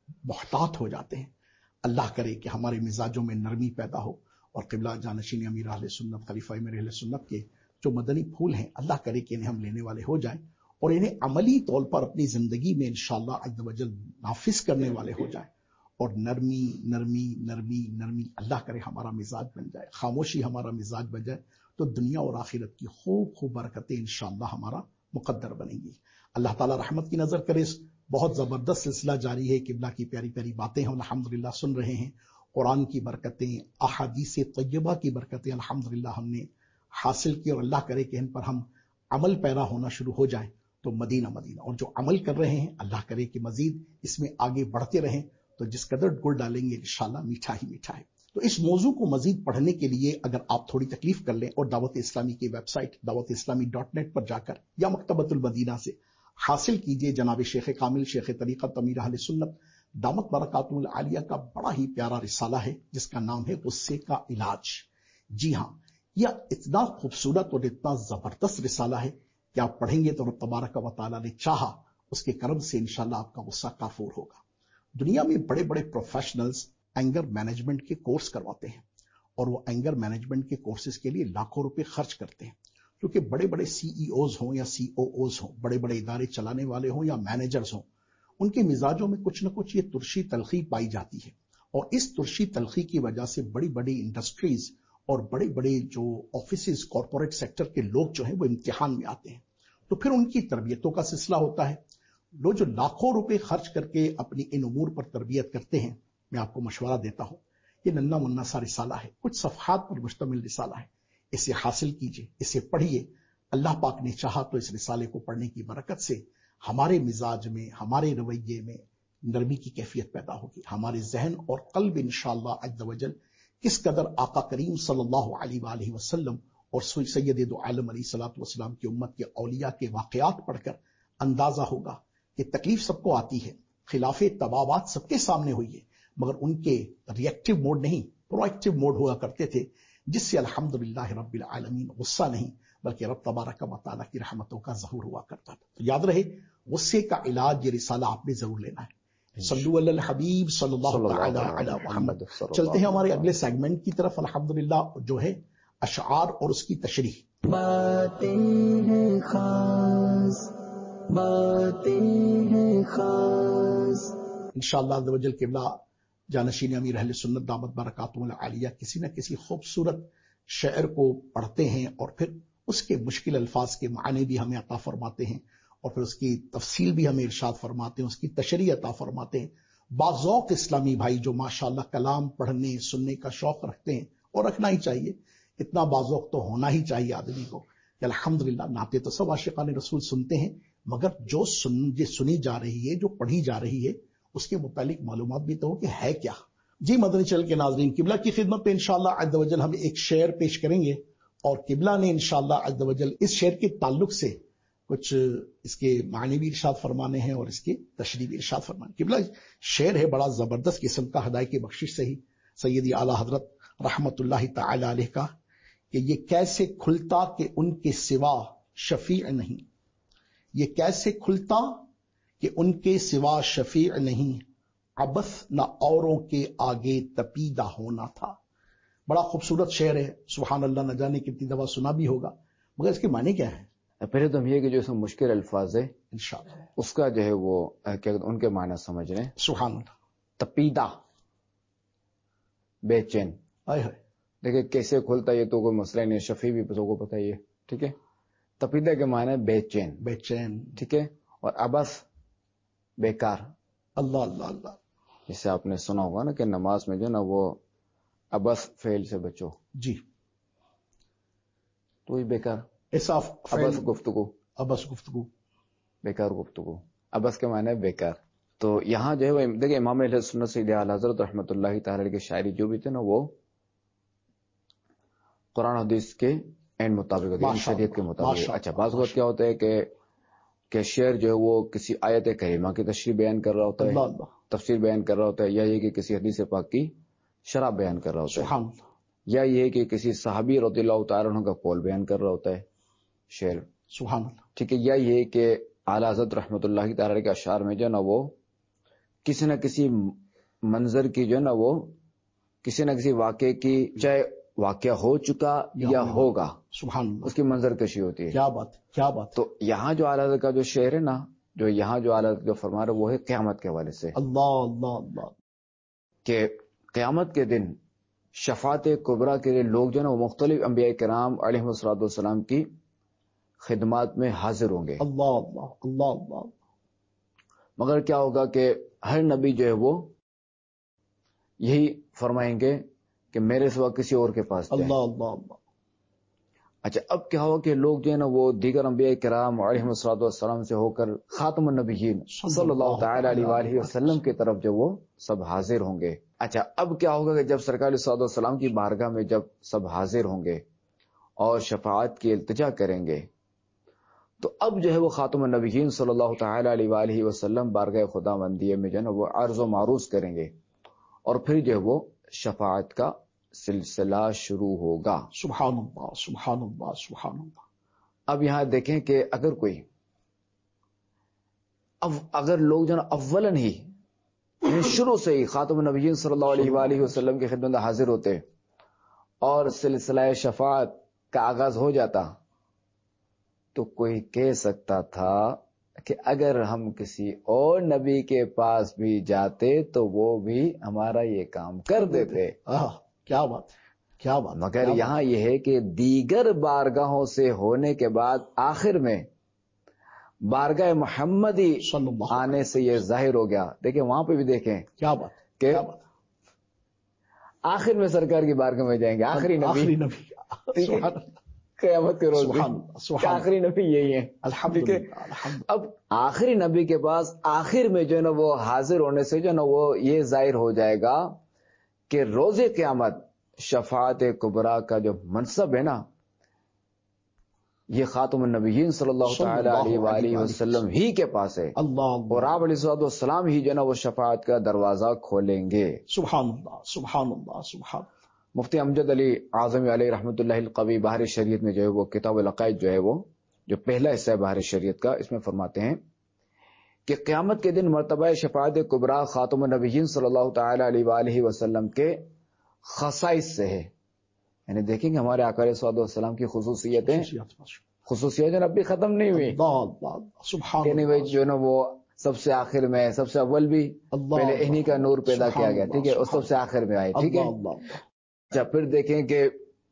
Speaker 2: محتاط ہو جاتے ہیں. اللہ کرے کہ ہمارے مزاجوں میں نرمی پیدا ہو، اور قبلہ جانشین امیر اہل سنت، خلیفہ امیر اہل سنت کے جو مدنی پھول ہیں، اللہ کرے کہ انہیں ہم لینے والے ہو جائیں اور انہیں عملی طور پر اپنی زندگی میں انشاءاللہ عز و جل نافذ کرنے والے ہو جائیں. اور نرمی نرمی نرمی نرمی اللہ کرے ہمارا مزاج بن جائے، خاموشی ہمارا مزاج بن جائے، تو دنیا اور آخرت کی خوب خوب برکتیں انشاءاللہ ہمارا مقدر بنیں گی. اللہ تعالی رحمت کی نظر کرے. بہت زبردست سلسلہ جاری ہے، قبلہ کی پیاری پیاری باتیں ہم الحمدللہ سن رہے ہیں. قرآن کی برکتیں، احادیث طیبہ کی برکتیں الحمدللہ ہم نے حاصل کی، اور اللہ کرے کہ ان پر ہم عمل پیرا ہونا شروع ہو جائیں تو مدینہ مدینہ. اور جو عمل کر رہے ہیں اللہ کرے کہ مزید اس میں آگے بڑھتے رہیں، تو جس قدر گڑ ڈالیں گے انشاءاللہ میٹھا ہی میٹھا ہے. تو اس موضوع کو مزید پڑھنے کے لیے اگر آپ تھوڑی تکلیف کر لیں اور دعوت اسلامی کی ویب سائٹ dawat-islami.net پر جا کر یا مکتبۃ المدینہ سے حاصل کیجئے جناب شیخ کامل، شیخ طریقت امیر اہل سنت دامت برکاتہ العالیہ کا بڑا ہی پیارا رسالہ ہے جس کا نام ہے غصے کا علاج. جی ہاں، یہ اتنا خوبصورت اور اتنا زبردست رسالہ ہے کہ آپ پڑھیں گے تو رب تبارک و تعالیٰ نے چاہا اس کے کرم سے انشاءاللہ آپ کا غصہ کافور ہوگا. دنیا میں بڑے بڑے پروفیشنلز اینگر مینجمنٹ کے کورس کرواتے ہیں، اور وہ اینگر مینجمنٹ کے کورسز کے لیے لاکھوں روپے خرچ کرتے ہیں، کیونکہ بڑے بڑے سی ای اوز ہوں یا سی او اوز ہوں، بڑے بڑے ادارے چلانے والے ہوں یا مینیجرز ہوں، ان کے مزاجوں میں کچھ نہ کچھ یہ ترشی تلخی پائی جاتی ہے. اور اس ترشی تلخی کی وجہ سے بڑی بڑی انڈسٹریز اور بڑے بڑے جو آفیسز کارپوریٹ سیکٹر کے لوگ جو ہیں وہ امتحان میں آتے ہیں. تو پھر ان کی تربیتوں کا سلسلہ ہوتا ہے. لوگ جو لاکھوں روپے خرچ کر کے اپنی ان امور پر تربیت کرتے ہیں، میں آپ کو مشورہ دیتا ہوں، یہ ننھا منا سا رسالہ ہے، کچھ صفحات پر مشتمل رسالہ ہے. اسے حاصل کیجئے، اسے پڑھیے. اللہ پاک نے چاہا تو اس رسالے کو پڑھنے کی برکت سے ہمارے مزاج میں، ہمارے رویے میں نرمی کی کیفیت پیدا ہوگی. ہمارے ذہن اور قلب انشاءاللہ عز و جل کس قدر آقا کریم صلی اللہ علیہ وآلہ وسلم اور سید دو عالم علیہ الصلوۃ والسلام کی امت کے اولیاء کے واقعات پڑھ کر اندازہ ہوگا کہ تکلیف سب کو آتی ہے، خلاف طبابات سب کے سامنے ہوئی ہے، مگر ان کے ریئیکٹیو موڈ نہیں، پرو ایکٹیو موڈ ہوا کرتے تھے، جس سے الحمدللہ رب العالمین غصہ نہیں بلکہ رب تبارک و تعالیٰ کی رحمتوں کا ظہور ہوا کرتا تھا. تو یاد رہے، غصے کا علاج یہ رسالہ آپ نے ضرور لینا ہے. صلو علی الحبیب صلی اللہ تعالی علی محمد. چلتے ہیں ہمارے اگلے سیگمنٹ کی طرف الحمدللہ، جو ہے اشعار اور اس کی تشریح.
Speaker 1: باتیں ہیں خاص، باتیں ہیں خاص.
Speaker 2: انشاءاللہ عز و جل قبلہ جانشین امیر اہل سنت دامت برکاتہ العالیہ کسی نہ کسی خوبصورت شعر کو پڑھتے ہیں اور پھر اس کے مشکل الفاظ کے معنی بھی ہمیں عطا فرماتے ہیں، اور پھر اس کی تفصیل بھی ہمیں ارشاد فرماتے ہیں، اس کی تشریح عطا فرماتے ہیں. باذوق اسلامی بھائی جو ماشاءاللہ کلام پڑھنے سننے کا شوق رکھتے ہیں، اور رکھنا ہی چاہیے، اتنا باذوق تو ہونا ہی چاہیے آدمی کو کہ الحمدللہ نعتیں تو سب عاشقان رسول سنتے ہیں، مگر جو سنی جا رہی ہے، جو پڑھی جا رہی ہے، اس کے متعلق معلومات بھی تو ہو کہ ہے کیا. جی مدنی چینل کے ناظرین، قبلہ کی خدمت پہ انشاءاللہ عز و جل ہم ایک شعر پیش کریں گے، اور قبلہ نے انشاءاللہ عز و جل اس شعر کے تعلق سے کچھ اس کے معنی بھی ارشاد فرمانے ہیں اور اس کی تشریح بھی ارشاد فرمانے. قبلہ شعر ہے بڑا زبردست قسم کا، ہدایت کی بخشش سے ہی سیدی اعلیٰ حضرت رحمت اللہ تعالی علیہ کا، کہ یہ کیسے کھلتا کہ ان کے سوا شفیع نہیں، یہ کیسے کھلتا کہ ان کے سوا شفیع نہیں، عبث نہ اوروں کے آگے تپیدہ ہونا تھا. بڑا خوبصورت شعر ہے، سبحان اللہ، نہ جانے کتنی دفعہ سنا بھی ہوگا، مگر اس کے معنی کیا ہے؟
Speaker 3: پہلے تو ہم یہ کہ جو سب مشکل الفاظ ہے
Speaker 2: انشاءاللہ
Speaker 3: اس کا جو ہے وہ ان کے معنی سمجھ رہے ہیں.
Speaker 2: سبحان اللہ.
Speaker 3: تپیدہ، بے چین.
Speaker 2: آئے ہائے.
Speaker 3: دیکھیں کیسے کھلتا یہ تو کوئی مسئلہ نہیں، شفیع بھی تو کو پتہ ہی ہے، ٹھیک ہے. تپیدہ کے معنی بے چین،
Speaker 2: بے چین،
Speaker 3: ٹھیک ہے. اور عبث، بیکار.
Speaker 2: اللہ اللہ اللہ.
Speaker 3: جسے آپ نے سنا ہوگا نا کہ نماز میں جو نا وہ عبث فعل سے بچو.
Speaker 2: جی،
Speaker 3: تو یہ بیکار،
Speaker 2: ایسا
Speaker 3: عبث گفتگو،
Speaker 2: عبث گفتگو،
Speaker 3: بیکار گفتگو. عبث کے معنی ہے بیکار. تو یہاں جو ہے دیکھیں امام اہل سنت سید اعلیٰ حضرت رحمۃ اللہ تعالی کی شاعری جو بھی تھے نا وہ قرآن حدیث کے این مطابق ہوتی ہے، شریعت کے مطابق. اچھا بعض وقت کیا ہوتا ہے کہ شعر جو ہے وہ کسی آیت کریمہ کی تشریح بیان کر رہا ہوتا ہے، تفسیر بیان کر رہا ہوتا ہے، یا یہ کہ کسی حدیث پاک کی شرح بیان کر رہا ہوتا ہے، یا یہ کہ کسی صحابی رضی اللہ تعالیٰ عنہ کا قول بیان کر رہا ہوتا ہے شعر.
Speaker 2: سبحان اللہ.
Speaker 3: ٹھیک ہے. یا یہ کہ اعلیٰ حضرت رحمۃ اللہ تعالی کے اشعار میں جو ہے نا وہ کسی نہ کسی منظر کی جو ہے نا وہ کسی نہ کسی واقعے کی، چاہے واقعہ ہو چکا یا ہوگا،
Speaker 2: سبحان اللہ،
Speaker 3: اس کی منظر کشی ہوتی ہے.
Speaker 2: کیا بات، کیا بات.
Speaker 3: تو یہاں جو اعلیٰ حضرت کا جو شعر ہے نا، جو یہاں جو اعلیٰ حضرت جو فرما رہے وہ ہے قیامت کے حوالے سے.
Speaker 2: اللہ اللہ اللہ.
Speaker 3: کہ قیامت کے دن شفاعت کبریٰ کے لیے لوگ جو ہے نا وہ مختلف انبیاء کرام علیہ الصلوۃ والسلام کی خدمات میں حاضر ہوں گے.
Speaker 2: اللہ اللہ اللہ اللہ.
Speaker 3: مگر کیا ہوگا کہ ہر نبی جو ہے وہ یہی فرمائیں گے کہ میرے سوا کسی اور کے پاس جائیں.
Speaker 2: اللہ اللہ اللہ.
Speaker 3: اچھا اب کیا ہوگا کہ لوگ جو ہے نا وہ دیگر انبیاء کرام علیہ الصلوۃ والسلام سے ہو کر خاتم النبیین صلی اللہ تعالی علیہ وآلہ وسلم کی طرف جو وہ سب حاضر ہوں گے. اچھا اب کیا ہوگا کہ جب سرکار علیہ الصلوۃ والسلام کی بارگاہ میں جب سب حاضر ہوں گے اور شفاعت کی التجا کریں گے، تو اب جو ہے وہ خاتم النبیین صلی اللہ تعالی علیہ وآلہ وسلم بارگاہ خدا بندیہ میں جو ہے نا وہ عرض و معروض کریں گے، اور پھر جو ہے وہ شفاعت کا سلسلہ شروع ہوگا.
Speaker 2: سبحان اللہ سبحان اللہ سبحان اللہ.
Speaker 3: اب یہاں دیکھیں کہ اگر کوئی اگر لوگ جو ہے نا اولن ہی شروع سے ہی خاتم النبیین صلی اللہ علیہ وآلہ وسلم کی خدمت میں حاضر ہوتے اور سلسلہ شفاعت کا آغاز ہو جاتا، تو کوئی کہہ سکتا تھا کہ اگر ہم کسی اور نبی کے پاس بھی جاتے تو وہ بھی ہمارا یہ کام کر دیتے.
Speaker 2: کیا بات، کیا بات.
Speaker 3: مگر یہاں یہ ہے کہ دیگر بارگاہوں سے ہونے کے بعد آخر میں بارگاہ محمدی آنے سے یہ ظاہر ہو گیا. دیکھیں وہاں پہ بھی دیکھیں
Speaker 2: کیا بات،
Speaker 3: کہ
Speaker 2: کیا بات.
Speaker 3: آخر میں سرکار کی بارگاہ میں جائیں گے، آخری نبی قیامت کے روز آخری نبی یہی ہے. اب آخری نبی کے پاس آخر میں جو ہے نا وہ حاضر ہونے سے جو ہے نا وہ یہ ظاہر ہو جائے گا کہ روز قیامت شفاعت کبریٰ کا جو منصب ہے نا، یہ خاتم النبیین صلی اللہ تعالی علیہ وآلہ وسلم ہی کے پاس ہے. اور آپ علیہ الصلوۃ والسلام ہی جو ہے نا وہ شفاعت کا دروازہ کھولیں گے.
Speaker 2: سبحان اللہ سبحان اللہ سبحان.
Speaker 3: مفتی امجد علی اعظمی علیہ رحمۃ اللہ القوی بحر شریعت میں جو ہے وہ کتاب العقائد جو ہے وہ جو پہلا حصہ ہے بحر شریعت کا، اس میں فرماتے ہیں کہ قیامت کے دن مرتبہ شفاعت کبریٰ خاتم النبیین صلی اللہ تعالی علیہ وآلہ وسلم کے خصائص سے ہے. یعنی دیکھیں گے ہمارے آقا علیہ الصلوۃ والسلام کی خصوصیت اب بھی ختم نہیں ہوئی. یعنی وہ جو ہے نا وہ سب سے آخر میں، سب سے اول بھی پہلے انہی کا نور پیدا کیا گیا، ٹھیک ہے، اور سب سے آخر میں آئے، ٹھیک ہے. اچھا پھر دیکھیں کہ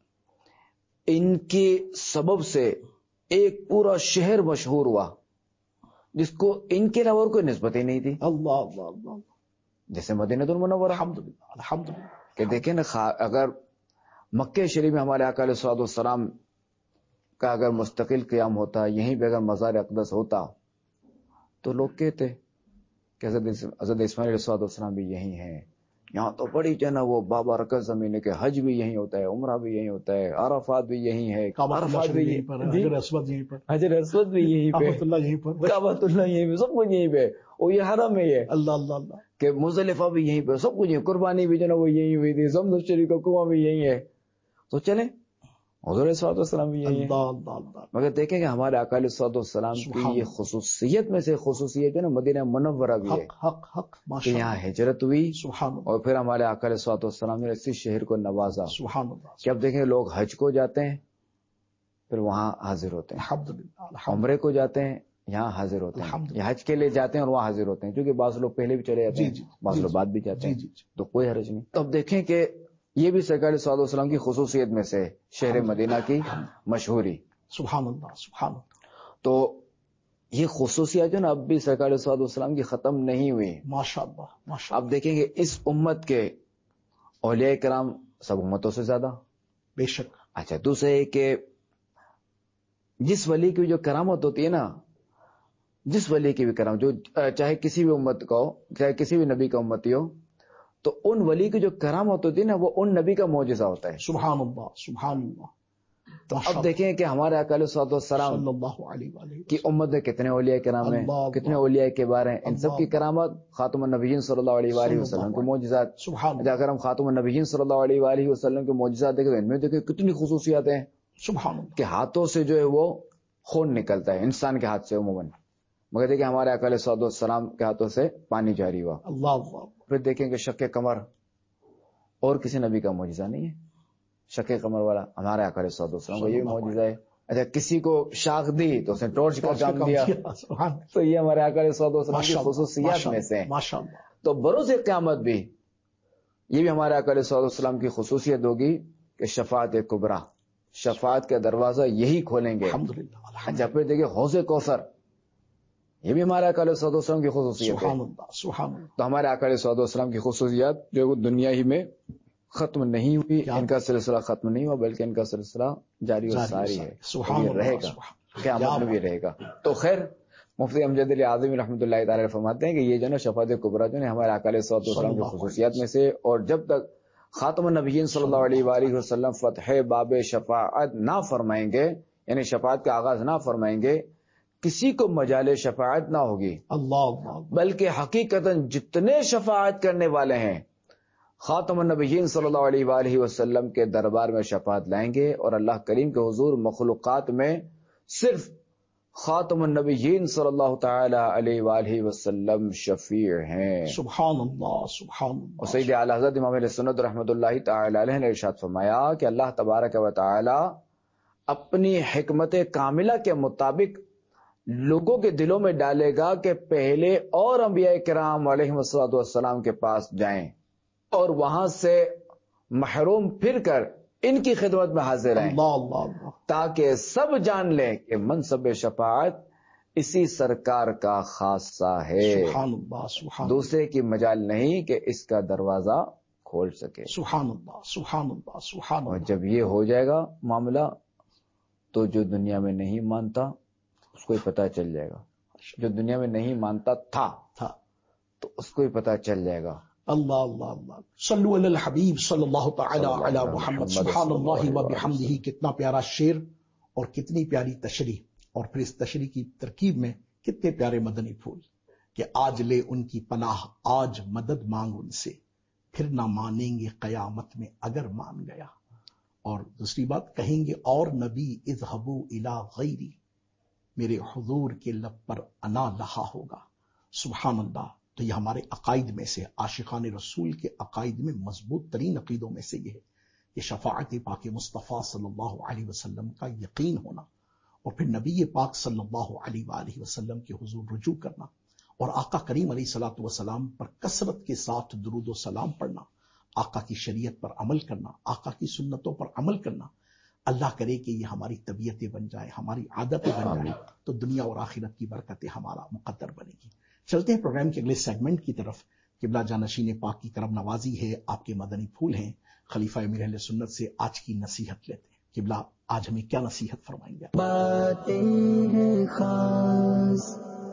Speaker 3: ان کے سبب سے ایک پورا شہر مشہور ہوا جس کو ان کے علاوہ کوئی نسبت ہی نہیں تھی.
Speaker 2: اللہ
Speaker 3: جیسے مدینہ المنورہ.
Speaker 2: الحمدللہ.
Speaker 3: کہ دیکھیں نا اگر مکہ شریف میں ہمارے آقا علیہ الصلوۃ والسلام کا اگر مستقل قیام ہوتا، یہیں پہ اگر مزار اقدس ہوتا، تو لوگ کہتے کہ حضرت اسماعیل علیہ الصلوۃ والسلام بھی یہی ہیں. یہاں تو بڑی جو ہے نا وہ بابرکت زمین ہے کہ حج بھی یہی ہوتا ہے، عمرہ بھی یہی ہوتا ہے، عرفات بھی یہی ہے،
Speaker 2: عرفات بھی یہیں پر، حجر اسود یہیں پر،
Speaker 3: حجر اسود بھی یہیں پہ،
Speaker 2: کعبۃ اللہ یہیں پر،
Speaker 3: کعبۃ اللہ یہیں پہ، سب کچھ یہیں پہ، اور یہ حرم ہے یہ.
Speaker 2: اللہ اللہ اللہ. کہ
Speaker 3: مزدلفہ بھی یہیں پہ، سب کچھ یہیں. قربانی بھی جو ہے نا وہ یہی ہوئی تھی، زمزم شریف کا کنواں بھی یہی ہے. تو چلیں حضور علیہ الصلوۃ والسلام بھی یہی ہے. مگر دیکھیں کہ ہمارے آقا علیہ الصلوۃ والسلام کی یہ خصوصیت میں سے خصوصیت ہے نا مدینہ منورہ بھی ہے کہ یہاں ہجرت ہوئی، اور پھر ہمارے آقا علیہ الصلوۃ والسلام نے اسی شہر کو نوازا. کہ اب دیکھیں لوگ حج کو جاتے ہیں پھر وہاں حاضر ہوتے ہیں، عمرے کو جاتے ہیں یہاں حاضر ہوتے ہیں، یا حج کے لیے جاتے ہیں اور وہاں حاضر ہوتے ہیں، کیونکہ بعض لوگ پہلے بھی چلے جاتے ہیں، بعض لوگ بعد بھی جاتے ہیں، تو کوئی حرج نہیں. تو اب دیکھیں کہ یہ بھی سرکار صلی اللہ علیہ وسلم کی خصوصیت میں سے شہر مدینہ کی مشہوری.
Speaker 2: سبحان اللہ سبحان اللہ.
Speaker 3: تو یہ خصوصیت جو نا اب بھی سرکار صلی اللہ علیہ وسلم کی ختم نہیں ہوئی.
Speaker 2: ماشاءاللہ ماشاءاللہ.
Speaker 3: اب دیکھیں گے اس امت کے اولیاء کرام سب امتوں سے زیادہ
Speaker 2: بے شک.
Speaker 3: اچھا دوسرے کہ جس ولی کی جو کرامت ہوتی ہے نا، جس ولی کی بھی کرامت جو چاہے کسی بھی امت کا ہو، چاہے کسی بھی نبی کا امتی ہو، تو ان ولی کی جو کرامت ہوتی ہے نا وہ ان نبی کا معجزہ ہوتا ہے.
Speaker 2: سبحان اللہ سبحان اللہ.
Speaker 3: تو اب دیکھیں کہ ہمارے آقا علیہ الصلوۃ والسلام
Speaker 2: صلی اللہ علیہ وآلہ
Speaker 3: کی امت میں کتنے اولیاء کرام ہیں،
Speaker 2: اللہ
Speaker 3: کتنے اولیاء کبار ہیں، ان سب کی کرامات، خاتم النبیین صلی اللہ علیہ وآلہ
Speaker 2: صلی
Speaker 3: وسلم
Speaker 2: اللہ
Speaker 3: کے معجزات.
Speaker 2: سبحان اللہ
Speaker 3: اگر ہم خاتم النبیین صلی اللہ علیہ وآلہ وسلم کے معجزات دیکھیں تو ان میں دیکھیں کتنی خصوصیات ہیں
Speaker 2: سبحان اللہ
Speaker 3: کہ ہاتھوں سے جو ہے وہ خون نکلتا ہے انسان کے ہاتھ سے عموماً، مگر دیکھیں ہمارے آقا علیہ الصلوۃ والسلام کے ہاتھوں سے پانی جاری ہوا.
Speaker 2: اللہ اللہ
Speaker 3: پھر دیکھیں کہ شق قمر اور کسی نبی کا معجزہ نہیں ہے، شق قمر والا ہمارے آقا علیہ الصلوۃ والسلام کا یہ معجزہ ہے. اچھا کسی کو شاخ دی تو اس نے ٹارچ کا کام دیا،
Speaker 2: سبحان
Speaker 3: تو یہ ہمارے آقا علیہ الصلوۃ والسلام کی
Speaker 2: ماشاء اللہ،
Speaker 3: خصوصیات میں سے ہیں.
Speaker 2: ماشاء اللہ
Speaker 3: تو بروز قیامت بھی یہ بھی ہمارے آقا علیہ الصلوۃ والسلام کی خصوصیت ہوگی کہ شفاعت کبریٰ، شفاعت کا دروازہ یہی کھولیں گے.
Speaker 2: الحمدللہ
Speaker 3: اچھا پھر دیکھیے حوض کوثر، یہ بھی ہمارے آقا علیہ الصلوۃ والسلام کی خصوصیت ہے.
Speaker 2: سبحان اللہ سبحان اللہ.
Speaker 3: تو ہمارے آقا علیہ الصلوۃ والسلام کی خصوصیات جو وہ دنیا ہی میں ختم نہیں ہوئی، ان کا سلسلہ ختم نہیں ہوا بلکہ ان کا سلسلہ جاری و ساری ہے،
Speaker 2: سبحان
Speaker 3: یہ رہے گا، قیامت میں بھی رہے گا. تو خیر مفتی امجد علی اعظمی رحمۃ اللہ تعالی فرماتے ہیں کہ یہ جو ہے شفاعت کبریٰ جو ہے ہمارے آقا علیہ الصلوۃ والسلام کی خصوصیات میں سے، اور جب تک خاتم النبیین صلی اللہ علیہ وآلہ وسلم فتح باب شفاعت نہ فرمائیں گے، یعنی شفاعت کا آغاز نہ فرمائیں گے، کسی کو مجال شفاعت نہ ہوگی.
Speaker 2: اللہ اللہ
Speaker 3: بلکہ حقیقتاً جتنے شفاعت کرنے والے ہیں خاتم النبیین صلی اللہ علیہ وآلہ وسلم کے دربار میں شفاعت لائیں گے، اور اللہ کریم کے حضور مخلوقات میں صرف خاتم النبیین صلی اللہ تعالی علیہ وآلہ وسلم شفیع ہیں.
Speaker 2: سبحان اللہ سبحان اللہ.
Speaker 3: اور سید اعلی حضرت امام اہل سنت رحمۃ اللہ تعالی علیہ نے ارشاد فرمایا کہ اللہ تبارک و تعالی اپنی حکمت کاملہ کے مطابق لوگوں کے دلوں میں ڈالے گا کہ پہلے اور انبیاء کرام علیہ السلام کے پاس جائیں اور وہاں سے محروم پھر کر ان کی خدمت میں حاضر ہیں،
Speaker 2: اللہ اللہ اللہ.
Speaker 3: تاکہ سب جان لیں کہ منصب شفاعت اسی سرکار کا خاصہ ہے،
Speaker 2: سبحان اللہ سبحان
Speaker 3: دوسرے کی مجال نہیں کہ اس کا دروازہ کھول سکے.
Speaker 2: سبحان اللہ سبحان اللہ سبحان
Speaker 3: اور
Speaker 2: اللہ.
Speaker 3: جب یہ ہو جائے گا معاملہ تو جو دنیا میں نہیں مانتا اس کو ہی پتہ چل جائے گا، جو دنیا میں نہیں مانتا تھا تو اس کو ہی پتہ چل جائے گا.
Speaker 2: اللہ اللہ اللہ. صلو علی الحبیب صلی اللہ تعالی علی محمد. سبحان اللہ و بحمدہ. کتنا پیارا شعر اور کتنی پیاری تشریح، اور پھر اس تشریح کی ترکیب میں کتنے پیارے مدنی پھول کہ آج لے ان کی پناہ، آج مدد مانگ ان سے، پھر نہ مانیں گے قیامت میں اگر مان گیا. اور دوسری بات کہیں گے اور نبی اذهبوا الی غیری، میرے حضور کے لب پر انا لہا ہوگا. سبحان اللہ. تو یہ ہمارے عقائد میں سے، عاشقان رسول کے عقائد میں مضبوط ترین عقیدوں میں سے یہ ہے کہ شفاعت پاک مصطفیٰ صلی اللہ علیہ وسلم کا یقین ہونا، اور پھر نبی پاک صلی اللہ علیہ وآلہ وسلم کے حضور رجوع کرنا، اور آقا کریم علیہ الصلوۃ والسلام پر کثرت کے ساتھ درود و سلام پڑھنا، آقا کی شریعت پر عمل کرنا، آقا کی سنتوں پر عمل کرنا. اللہ کرے کہ یہ ہماری طبیعتیں بن جائے، ہماری عادتیں بن جائیں، تو دنیا اور آخرت کی برکتیں ہمارا مقدر بنے گی. چلتے ہیں پروگرام کے اگلے سیگمنٹ کی طرف. قبلہ جانشین پاک کی کرم نوازی ہے، آپ کے مدنی پھول ہیں. خلیفہ امیر اہل سنت سے آج کی نصیحت لیتے ہیں. قبلہ آج ہمیں کیا نصیحت فرمائیں گے؟
Speaker 1: باتیں ہیں خاص،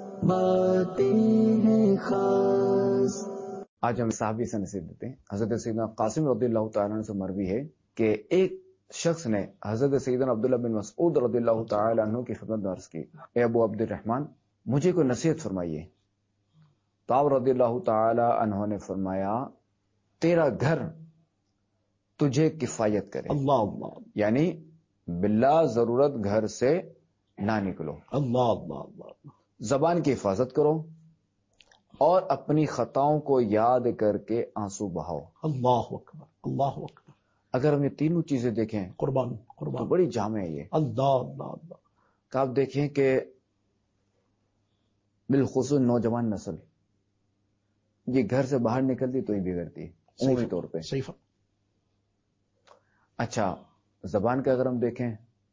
Speaker 1: باتیں ہیں خاص.
Speaker 3: آج ہم صحابی سے نصیحت دیتے ہیں. حضرت سیدنا قاسم رضی اللہ تعالیٰ عنہ سے مروی ہے کہ ایک شخص نے حضرت سیدنا عبداللہ بن مسعود رضی اللہ تعالیٰ عنہ کی خدمت میں عرض کی، اے ابو عبد الرحمن مجھے کوئی نصیحت فرمائیے. تو آپ رضی اللہ تعالی عنہ نے فرمایا تیرا گھر تجھے کفایت کرے،
Speaker 2: اللہ اللہ
Speaker 3: یعنی بلا ضرورت گھر سے نہ نکلو،
Speaker 2: اللہ اللہ اللہ.
Speaker 3: زبان کی حفاظت کرو اور اپنی خطاؤں کو یاد کر کے آنسو بہاؤ.
Speaker 2: اللہ اکبر اللہ اکبر.
Speaker 3: اگر ہم یہ تینوں چیزیں دیکھیں
Speaker 2: قربان
Speaker 3: تو
Speaker 2: قربان.
Speaker 3: بڑی جامع ہے یہ.
Speaker 2: اللہ اللہ اللہ.
Speaker 3: کہ آپ دیکھیں کہ بالخصوص نوجوان نسل یہ گھر سے باہر نکلتی تو ہی بگڑتی ہے عمومی طور پہ.
Speaker 2: صحیح فرمایا.
Speaker 3: اچھا زبان کا اگر ہم دیکھیں،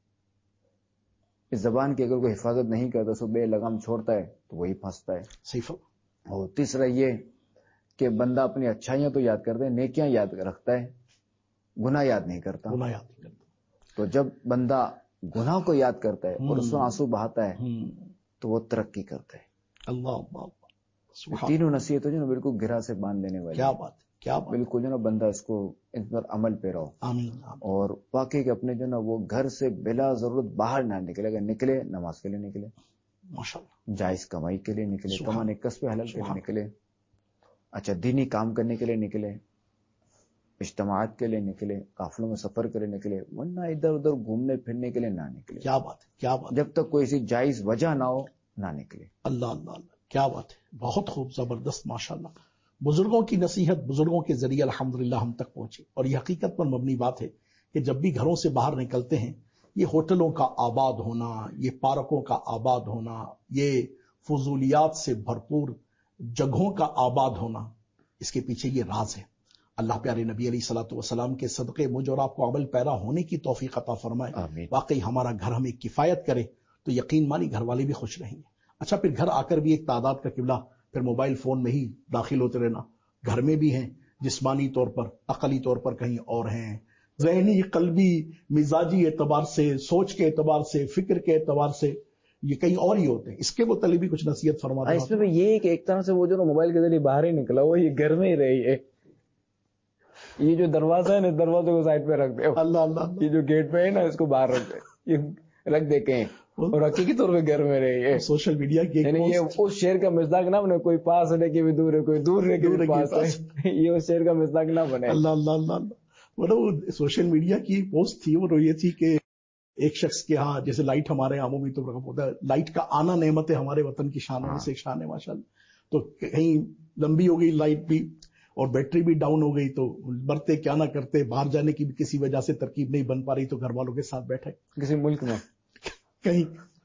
Speaker 3: اس زبان کی اگر کوئی حفاظت نہیں کرتا، اس کو بے لگام چھوڑتا ہے تو وہی پھنستا ہے.
Speaker 2: صحیح فرمایا.
Speaker 3: اور تیسرا یہ کہ بندہ اپنی اچھائیاں تو یاد کرتا ہے، نیکیاں یاد رکھتا ہے، گناہ یاد نہیں کرتا.
Speaker 2: گناہ یاد نہیں کرتا.
Speaker 3: تو جب بندہ گناہ کو یاد کرتا ہے اور اس میں آنسو بہاتا ہے تو وہ ترقی کرتا ہے.
Speaker 2: اللہ اللہ.
Speaker 3: تینوں نصیحتیں جو نا بالکل گرہ سے باندھ لینے والی.
Speaker 2: کیا بات ہے. کیا بات.
Speaker 3: بالکل جو نا بندہ اس کو اس پر عمل پیرا ہو.
Speaker 2: آمین.
Speaker 3: اور واقعی کہ اپنے جو نا وہ گھر سے بلا ضرورت باہر نہ نکلے. اگر نکلے نماز کے لیے نکلے,
Speaker 2: ماشاءاللہ,
Speaker 3: جائز کمائی کے لیے نکلے,
Speaker 2: سبحان
Speaker 3: کمانے کسب حلال کے لیے
Speaker 2: سبحان.
Speaker 3: نکلے, اچھا دینی کام کرنے کے لیے نکلے, اجتماعات کے لیے نکلے, قافلوں میں سفر کے لیے نکلے, ورنہ ادھر ادھر گھومنے پھرنے کے لیے نہ نکلے.
Speaker 2: کیا بات ہے, کیا بات.
Speaker 3: جب تک کوئی سی جائز وجہ نہ ہو نہ نکلے.
Speaker 2: اللہ اللہ اللہ, کیا بات ہے, بہت خوب, زبردست, ماشاءاللہ. بزرگوں کی نصیحت بزرگوں کے ذریعے الحمدللہ ہم تک پہنچی, اور یہ حقیقت پر مبنی بات ہے کہ جب بھی گھروں سے باہر نکلتے ہیں, یہ ہوٹلوں کا آباد ہونا, یہ پارکوں کا آباد ہونا, یہ فضولیات سے بھرپور جگہوں کا آباد ہونا, اس کے پیچھے یہ راز ہے. اللہ پیارے نبی علیہ الصلوۃ والسلام کے صدقے مجھ اور آپ کو عمل پیرا ہونے کی توفیق عطا فرمائے.
Speaker 3: آمین.
Speaker 2: واقعی ہمارا گھر ہمیں کفایت کرے تو یقین مانی گھر والے بھی خوش رہیں گے. اچھا, پھر گھر آ کر بھی ایک تعداد کا قبلہ, پھر موبائل فون میں ہی داخل ہوتے رہنا. گھر میں بھی ہیں, جسمانی طور پر, عقلی طور پر کہیں اور ہیں, ذہنی, قلبی, مزاجی اعتبار سے, سوچ کے اعتبار سے, فکر کے اعتبار سے یہ کہیں اور ہی ہوتے ہیں. اس کے متعلق بھی کچھ نصیحت فرما دیں.
Speaker 3: اس میں یہ کہ ایک طرح سے وہ جو موبائل کے ذریعے باہر ہی نکلا ہوا, یہ گھر میں ہی رہی ہے. یہ جو دروازہ ہے نا, دروازے کو سائڈ پہ رکھ دے.
Speaker 2: اللہ اللہ,
Speaker 3: یہ جو گیٹ پہ ہے نا, اس کو باہر رکھ دے, یہ رکھ دے کہیں, اور حقیقی طور پہ گھر میں رہی ہے.
Speaker 2: سوشل میڈیا کی
Speaker 3: یعنی یہ اس شہر کا مصداق نہ بنے, کوئی پاس رہ کے بھی دور ہے, کوئی دور رہ کے بھی پاس ہے, یہ اس شہر کا مصداق نہ بنے.
Speaker 2: اللہ اللہ اللہ. وہ سوشل میڈیا کی پوسٹ تھی, وہ یہ تھی کہ ایک شخص کے ہاں, جیسے لائٹ ہمارے یہاں عمومی طور پر ہوتا ہے, لائٹ کا آنا نعمت ہے ہمارے وطن کی شانوں میں سے ایک شان ہے ماشاءاللہ. تو کہیں لمبی ہو گئی لائٹ بھی اور بیٹری بھی ڈاؤن ہو گئی, تو برتے کیا نہ کرتے, باہر جانے کی بھی کسی وجہ سے ترکیب نہیں بن پا رہی, تو گھر والوں کے ساتھ بیٹھے
Speaker 3: کسی ملک میں
Speaker 2: کہیں.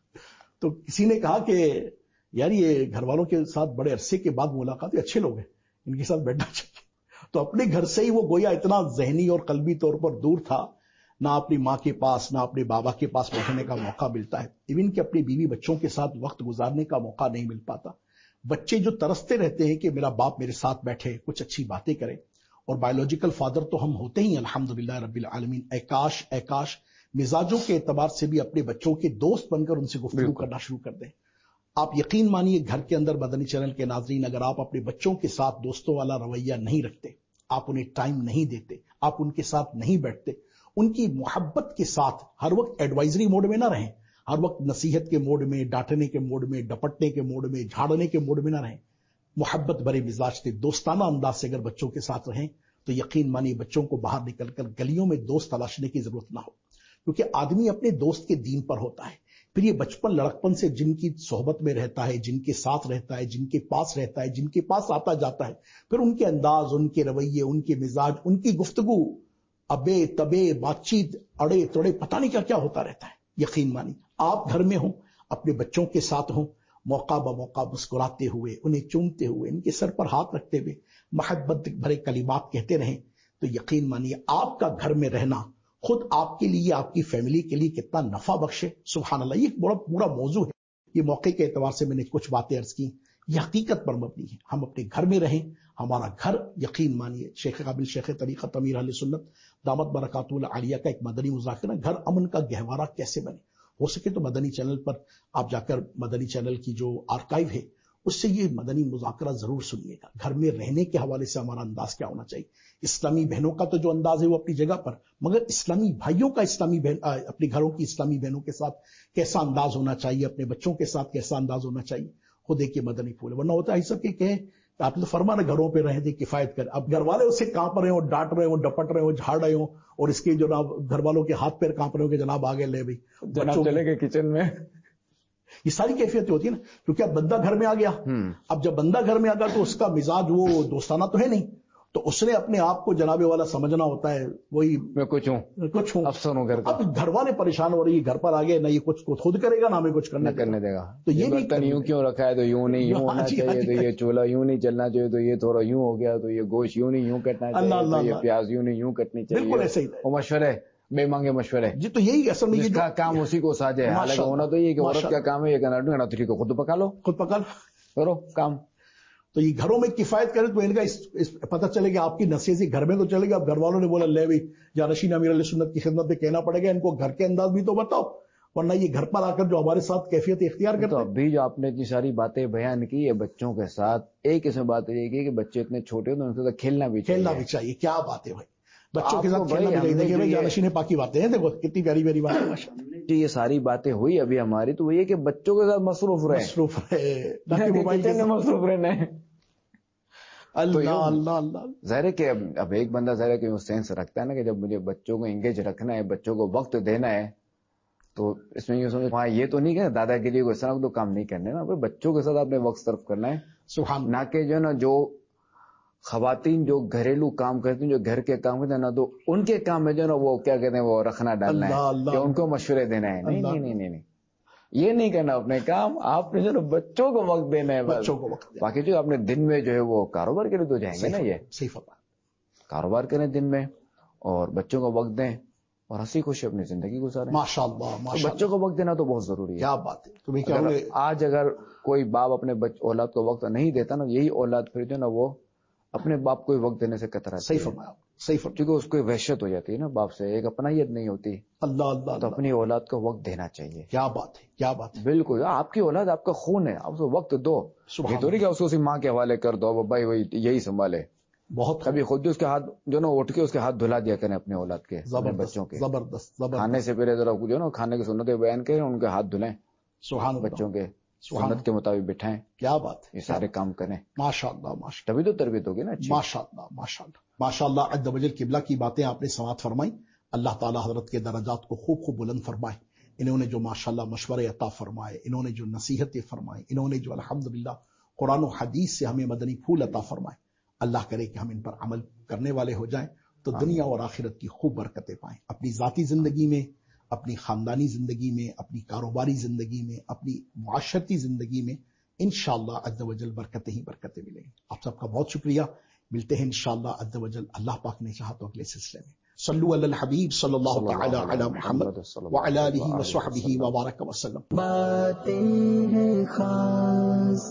Speaker 2: تو کسی نے کہا کہ یار یہ گھر والوں کے ساتھ بڑے عرصے کے بعد ملاقات, اچھے لوگ ہیں, ان کے ساتھ بیٹھنا چاہیے. تو اپنے گھر سے ہی وہ گویا اتنا ذہنی اور قلبی طور پر دور تھا, نہ اپنی ماں کے پاس نہ اپنے بابا کے پاس بیٹھنے کا موقع ملتا ہے, ایون کہ اپنی بیوی بچوں کے ساتھ وقت گزارنے کا موقع نہیں مل پاتا. بچے جو ترستے رہتے ہیں کہ میرا باپ میرے ساتھ بیٹھے, کچھ اچھی باتیں کرے, اور بایولوجیکل فادر تو ہم ہوتے ہی الحمدللہ رب العالمین. اے کاش مزاجوں کے اعتبار سے بھی اپنے بچوں کے دوست بن کر ان سے گفتگو کرنا شروع کر دیں. آپ یقین مانیے گھر کے اندر مدنی چینل کے ناظرین, اگر آپ اپنے بچوں کے ساتھ دوستوں والا رویہ نہیں رکھتے, آپ انہیں ٹائم نہیں دیتے, آپ ان کے ساتھ نہیں بیٹھتے, ان کی محبت کے ساتھ ہر وقت ایڈوائزری موڈ میں نہ رہیں, ہر وقت نصیحت کے موڈ میں, ڈانٹنے کے موڈ میں, ڈپٹنے کے موڈ میں, جھاڑنے کے موڈ میں نہ رہیں. محبت بھرے مزاج سے, دوستانہ انداز سے اگر بچوں کے ساتھ رہیں تو یقین مانیے بچوں کو باہر نکل کر گلیوں میں دوست تلاشنے کی ضرورت نہ ہو, کیونکہ آدمی اپنے دوست کے دین پر ہوتا ہے. پھر یہ بچپن لڑکپن سے جن کی صحبت میں رہتا ہے, جن کے ساتھ رہتا ہے, جن کے پاس رہتا ہے, جن کے پاس آتا جاتا ہے, پھر ان کے انداز, ان کے رویے, ان کے مزاج, ان کی گفتگو, ابے تبے, بات چیت, اڑے توڑے, پتہ نہیں کیا کیا ہوتا رہتا ہے. یقین مانی آپ گھر میں ہوں, اپنے بچوں کے ساتھ ہوں, موقع بموقع مسکراتے ہوئے, انہیں چومتے ہوئے, ان کے سر پر ہاتھ رکھتے ہوئے محبت بھرے کلمات کہتے رہیں, تو یقین مانیے آپ کا گھر میں رہنا خود آپ کے لیے, آپ کی فیملی کے لیے کتنا نفع بخشے. سبحان اللہ, یہ ایک بڑا پورا موضوع ہے. یہ موقع کے اعتبار سے میں نے کچھ باتیں عرض کی, یہ حقیقت پر مبنی ہے. ہم اپنے گھر میں رہیں, ہمارا گھر یقین مانیے شیخ قابل شیخ طریقت امیر اہل سنت دامت برکاتہ العالیہ کا ایک مدنی مذاکرہ, گھر امن کا گہوارہ کیسے بنے. ہو سکے تو مدنی چینل پر آپ جا کر مدنی چینل کی جو آرکائیو ہے اس سے یہ مدنی مذاکرہ ضرور سنیے گا. گھر میں رہنے کے حوالے سے ہمارا انداز کیا ہونا چاہیے. اسلامی بہنوں کا تو جو انداز ہے وہ اپنی جگہ پر, مگر اسلامی بھائیوں کا اپنے گھروں کی اسلامی بہنوں کے ساتھ کیسا انداز ہونا چاہیے, اپنے بچوں کے ساتھ کیسا انداز ہونا چاہیے. خود ایک مدنی پھول, ورنہ ہوتا ہے ایسا کہ کہیں آپ تو فرمانا گھروں پہ رہیں دے کفایت کر. اب گھر والے اسے کانپ رہے ہوں, ڈانٹ رہے ہوں, ڈپٹ رہے ہوں, جھاڑ رہے ہوں, اور اس کے جناب گھر والوں کے ہاتھ پیر کانپ رہے ہوں کہ جناب آگے لے بھائی,
Speaker 3: جناب چلے گئے کچن میں.
Speaker 2: یہ ساری کیفیتیں ہوتی ہیں نا, کیونکہ اب بندہ گھر میں آ گیا. اب جب بندہ گھر میں آ گیا تو اس کا مزاج وہ دوستانہ تو ہے نہیں, تو اس نے اپنے آپ کو جناب والا سمجھنا ہوتا ہے, وہی
Speaker 3: میں کچھ ہوں, افسر ہوں گھر کا.
Speaker 2: اب گھر والے پریشان ہو رہی ہے, گھر پر آ گئے, نہ یہ کچھ خود کرے گا نہ ہمیں کچھ کرنے
Speaker 3: دے گا.
Speaker 2: تو یہ
Speaker 3: برتن یوں کیوں رکھا ہے, تو یوں نہیں, یوں ہونا چاہیے, تو یہ چولہا یوں نہیں چلنا چاہیے, تو یہ تھوڑا یوں ہو گیا, تو یہ گوشت یوں نہیں یوں کٹنا چاہیے, تو یہ پیاز یوں نہیں یوں کٹنی چاہیے.
Speaker 2: بالکل ایسے ہی
Speaker 3: وہ مشورے, بے مانگے مشورے.
Speaker 2: جی, تو یہی اصل میں
Speaker 3: جس کا کام اسی کو ساجے. حالانکہ ہونا تو یہ کہ عورت کا کام ہے یہ کرنا, تو ٹھیک ہے خود پکا لو,
Speaker 2: خود پکا لو,
Speaker 3: کرو کام.
Speaker 2: تو یہ گھروں میں کفایت کرے تو ان کا پتہ چلے گا آپ کی نصیحت گھر میں تو چلے گا. اب گھر والوں نے بولا لے بھائی جانشین امیر علیہ سنت کی خدمت میں کہنا پڑے گا, ان کو گھر کے انداز بھی تو بتاؤ, ورنہ یہ گھر پر آ کر جو ہمارے ساتھ کیفیت اختیار کرتے
Speaker 3: تو
Speaker 2: ہیں.
Speaker 3: ابھی جو آپ نے اتنی ساری باتیں بیان کی ہے بچوں کے ساتھ، ایک اس میں بات یہ کی کہ بچے اتنے چھوٹے ہوتے ہیں ان کے ساتھ کھیلنا بھی
Speaker 2: چاہیے. کیا بات ہے بھائی، بچوں کے
Speaker 3: آپ
Speaker 2: ساتھ
Speaker 3: کو
Speaker 2: کھیلنا بھی
Speaker 3: بھائی
Speaker 2: چاہیے.
Speaker 3: ہم نے
Speaker 2: دیکھیے بھائی
Speaker 3: جو یہ-
Speaker 2: جانشین پاکی باتیں ہیں، دیکھو کتنی پیاری پیاری بات ہے.
Speaker 3: جو یہ ساری باتیں ہوئی ابھی ہماری، تو وہ یہ کہ بچوں کے ساتھ مصروف رہے،
Speaker 2: مصروف ہے نہ کہ موبائل کے
Speaker 3: کچن میں
Speaker 2: ساتھ.
Speaker 3: مصروف رہنا ہے.
Speaker 2: اللہ اللہ اللہ.
Speaker 3: ظاہر ہے کہ اب ایک بندہ ظاہر ہے کہ وہ سینس رکھتا ہے نا کہ جب مجھے بچوں کو انگیج رکھنا ہے، بچوں کو وقت دینا ہے، تو اس میں یہ سمجھ وہاں یہ تو نہیں کہ دادا کے لیے کوئی اس طرح تو کام نہیں کرنے نا، بچوں کے ساتھ آپ نے وقت صرف کرنا ہے.
Speaker 2: سبحان اللہ.
Speaker 3: نہ کہ جو نا جو خواتین جو گھریلو کام کرتی ہیں، جو گھر کے کام کرتے ہیں نا، تو ان کے کام میں جو نا وہ کیا کہتے ہیں وہ رکھنا ڈالنا
Speaker 2: اللہ
Speaker 3: ہے
Speaker 2: اللہ
Speaker 3: کہ ان کو مشورے دینا ہے. نہیں نہیں نہیں نہیں، یہ نہیں کرنا اپنے کام. آپ نے جو نا بچوں کو وقت دینا ہے بس.
Speaker 2: بچوں کو وقت دیں.
Speaker 3: باقی جو اپنے دن میں جو ہے وہ کاروبار کے لیے تو جائیں گے نا، یہ
Speaker 2: صحیح فرمایا.
Speaker 3: کاروبار کریں دن میں اور بچوں کو وقت دیں اور ہنسی خوشی اپنی زندگی گزاریں.
Speaker 2: ماشاء اللہ
Speaker 3: تو
Speaker 2: ماشاء
Speaker 3: بچوں
Speaker 2: اللہ.
Speaker 3: کو وقت دینا تو بہت ضروری ہے.
Speaker 2: کیا بات ہے. تمہیں کیا ہوگا
Speaker 3: آج اگر کوئی باپ اپنے اولاد کو وقت نہیں دیتا نا، یہی اولاد پھر جو نا وہ اپنے باپ کو وقت دینے سے کتراتی
Speaker 2: صحیح
Speaker 3: ہے.
Speaker 2: فرمایا صحیح فرمایا.
Speaker 3: کیونکہ اس کو وحشت ہو جاتی ہے نا باپ سے، ایک اپنائیت نہیں ہوتی.
Speaker 2: اللہ اللہ
Speaker 3: تو
Speaker 2: اللہ.
Speaker 3: اپنی اولاد کو وقت دینا چاہیے.
Speaker 2: کیا بات ہے کیا بات ہے.
Speaker 3: بالکل، آپ کی اولاد آپ کا خون ہے، آپ اس کو وقت دو.
Speaker 2: سبحان
Speaker 3: یہ تو نہیں کہ اس کو ماں کے حوالے کر دو، بھائی وہی یہی سنبھالے.
Speaker 2: بہت
Speaker 3: کبھی خود بھی اس کے ہاتھ جو نا اٹھ کے اس کے ہاتھ دھلا دیا کریں اپنے اولاد کے، اپنے
Speaker 2: زبردست
Speaker 3: بچوں کے.
Speaker 2: زبردست
Speaker 3: کھانے
Speaker 2: زبردست.
Speaker 3: سے پہلے ذرا جو نا کھانے کی سنتیں بیان کریں، ان کے ہاتھ دھلیں
Speaker 2: سبحان اللہ.
Speaker 3: بچوں کے،
Speaker 2: سبحان
Speaker 3: سنت کے مطابق بٹھائیں،
Speaker 2: کیا بات ہے.
Speaker 3: یہ سارے کام کریں.
Speaker 2: ماشاء اللہ ماشاء
Speaker 3: تبھی تو تربیت ہوگی نا اچھی.
Speaker 2: ماشاء اللہ ماشاء اللہ ماشاء اللہ. عز و جل قبلہ کی باتیں آپ نے سماعت فرمائی. اللہ تعالیٰ حضرت کے درجات کو خوب خوب بلند فرمائے. انہوں نے جو ماشاءاللہ مشورے عطا فرمائے، انہوں نے جو نصیحتیں فرمائیں، انہوں نے جو الحمدللہ قرآن و حدیث سے ہمیں مدنی پھول عطا فرمائے، اللہ کرے کہ ہم ان پر عمل کرنے والے ہو جائیں تو دنیا اور آخرت کی خوب برکتیں پائیں. اپنی ذاتی زندگی میں، اپنی خاندانی زندگی میں، اپنی کاروباری زندگی میں، اپنی معاشرتی زندگی میں انشاءاللہ عز و جل برکتیں ہی برکتیں ملیں گی. آپ سب کا بہت شکریہ. ملتے ہیں انشاءاللہ عز و جل اللہ پاک نے چاہا تو اگلے سلسلے میں. صلو علی الحبیب صلی اللہ تعالی علی محمد وعلی آلہ وصحبہ وبارک وسلم.
Speaker 1: باتیں ہیں خاص،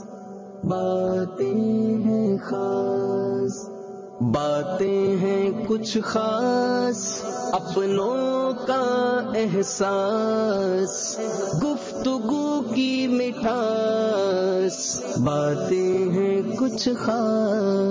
Speaker 1: باتیں ہیں خاص، باتیں ہیں کچھ خاص، اپنوں کا احساس، گفتگو کی مٹھاس، باتیں ہیں کچھ خاص.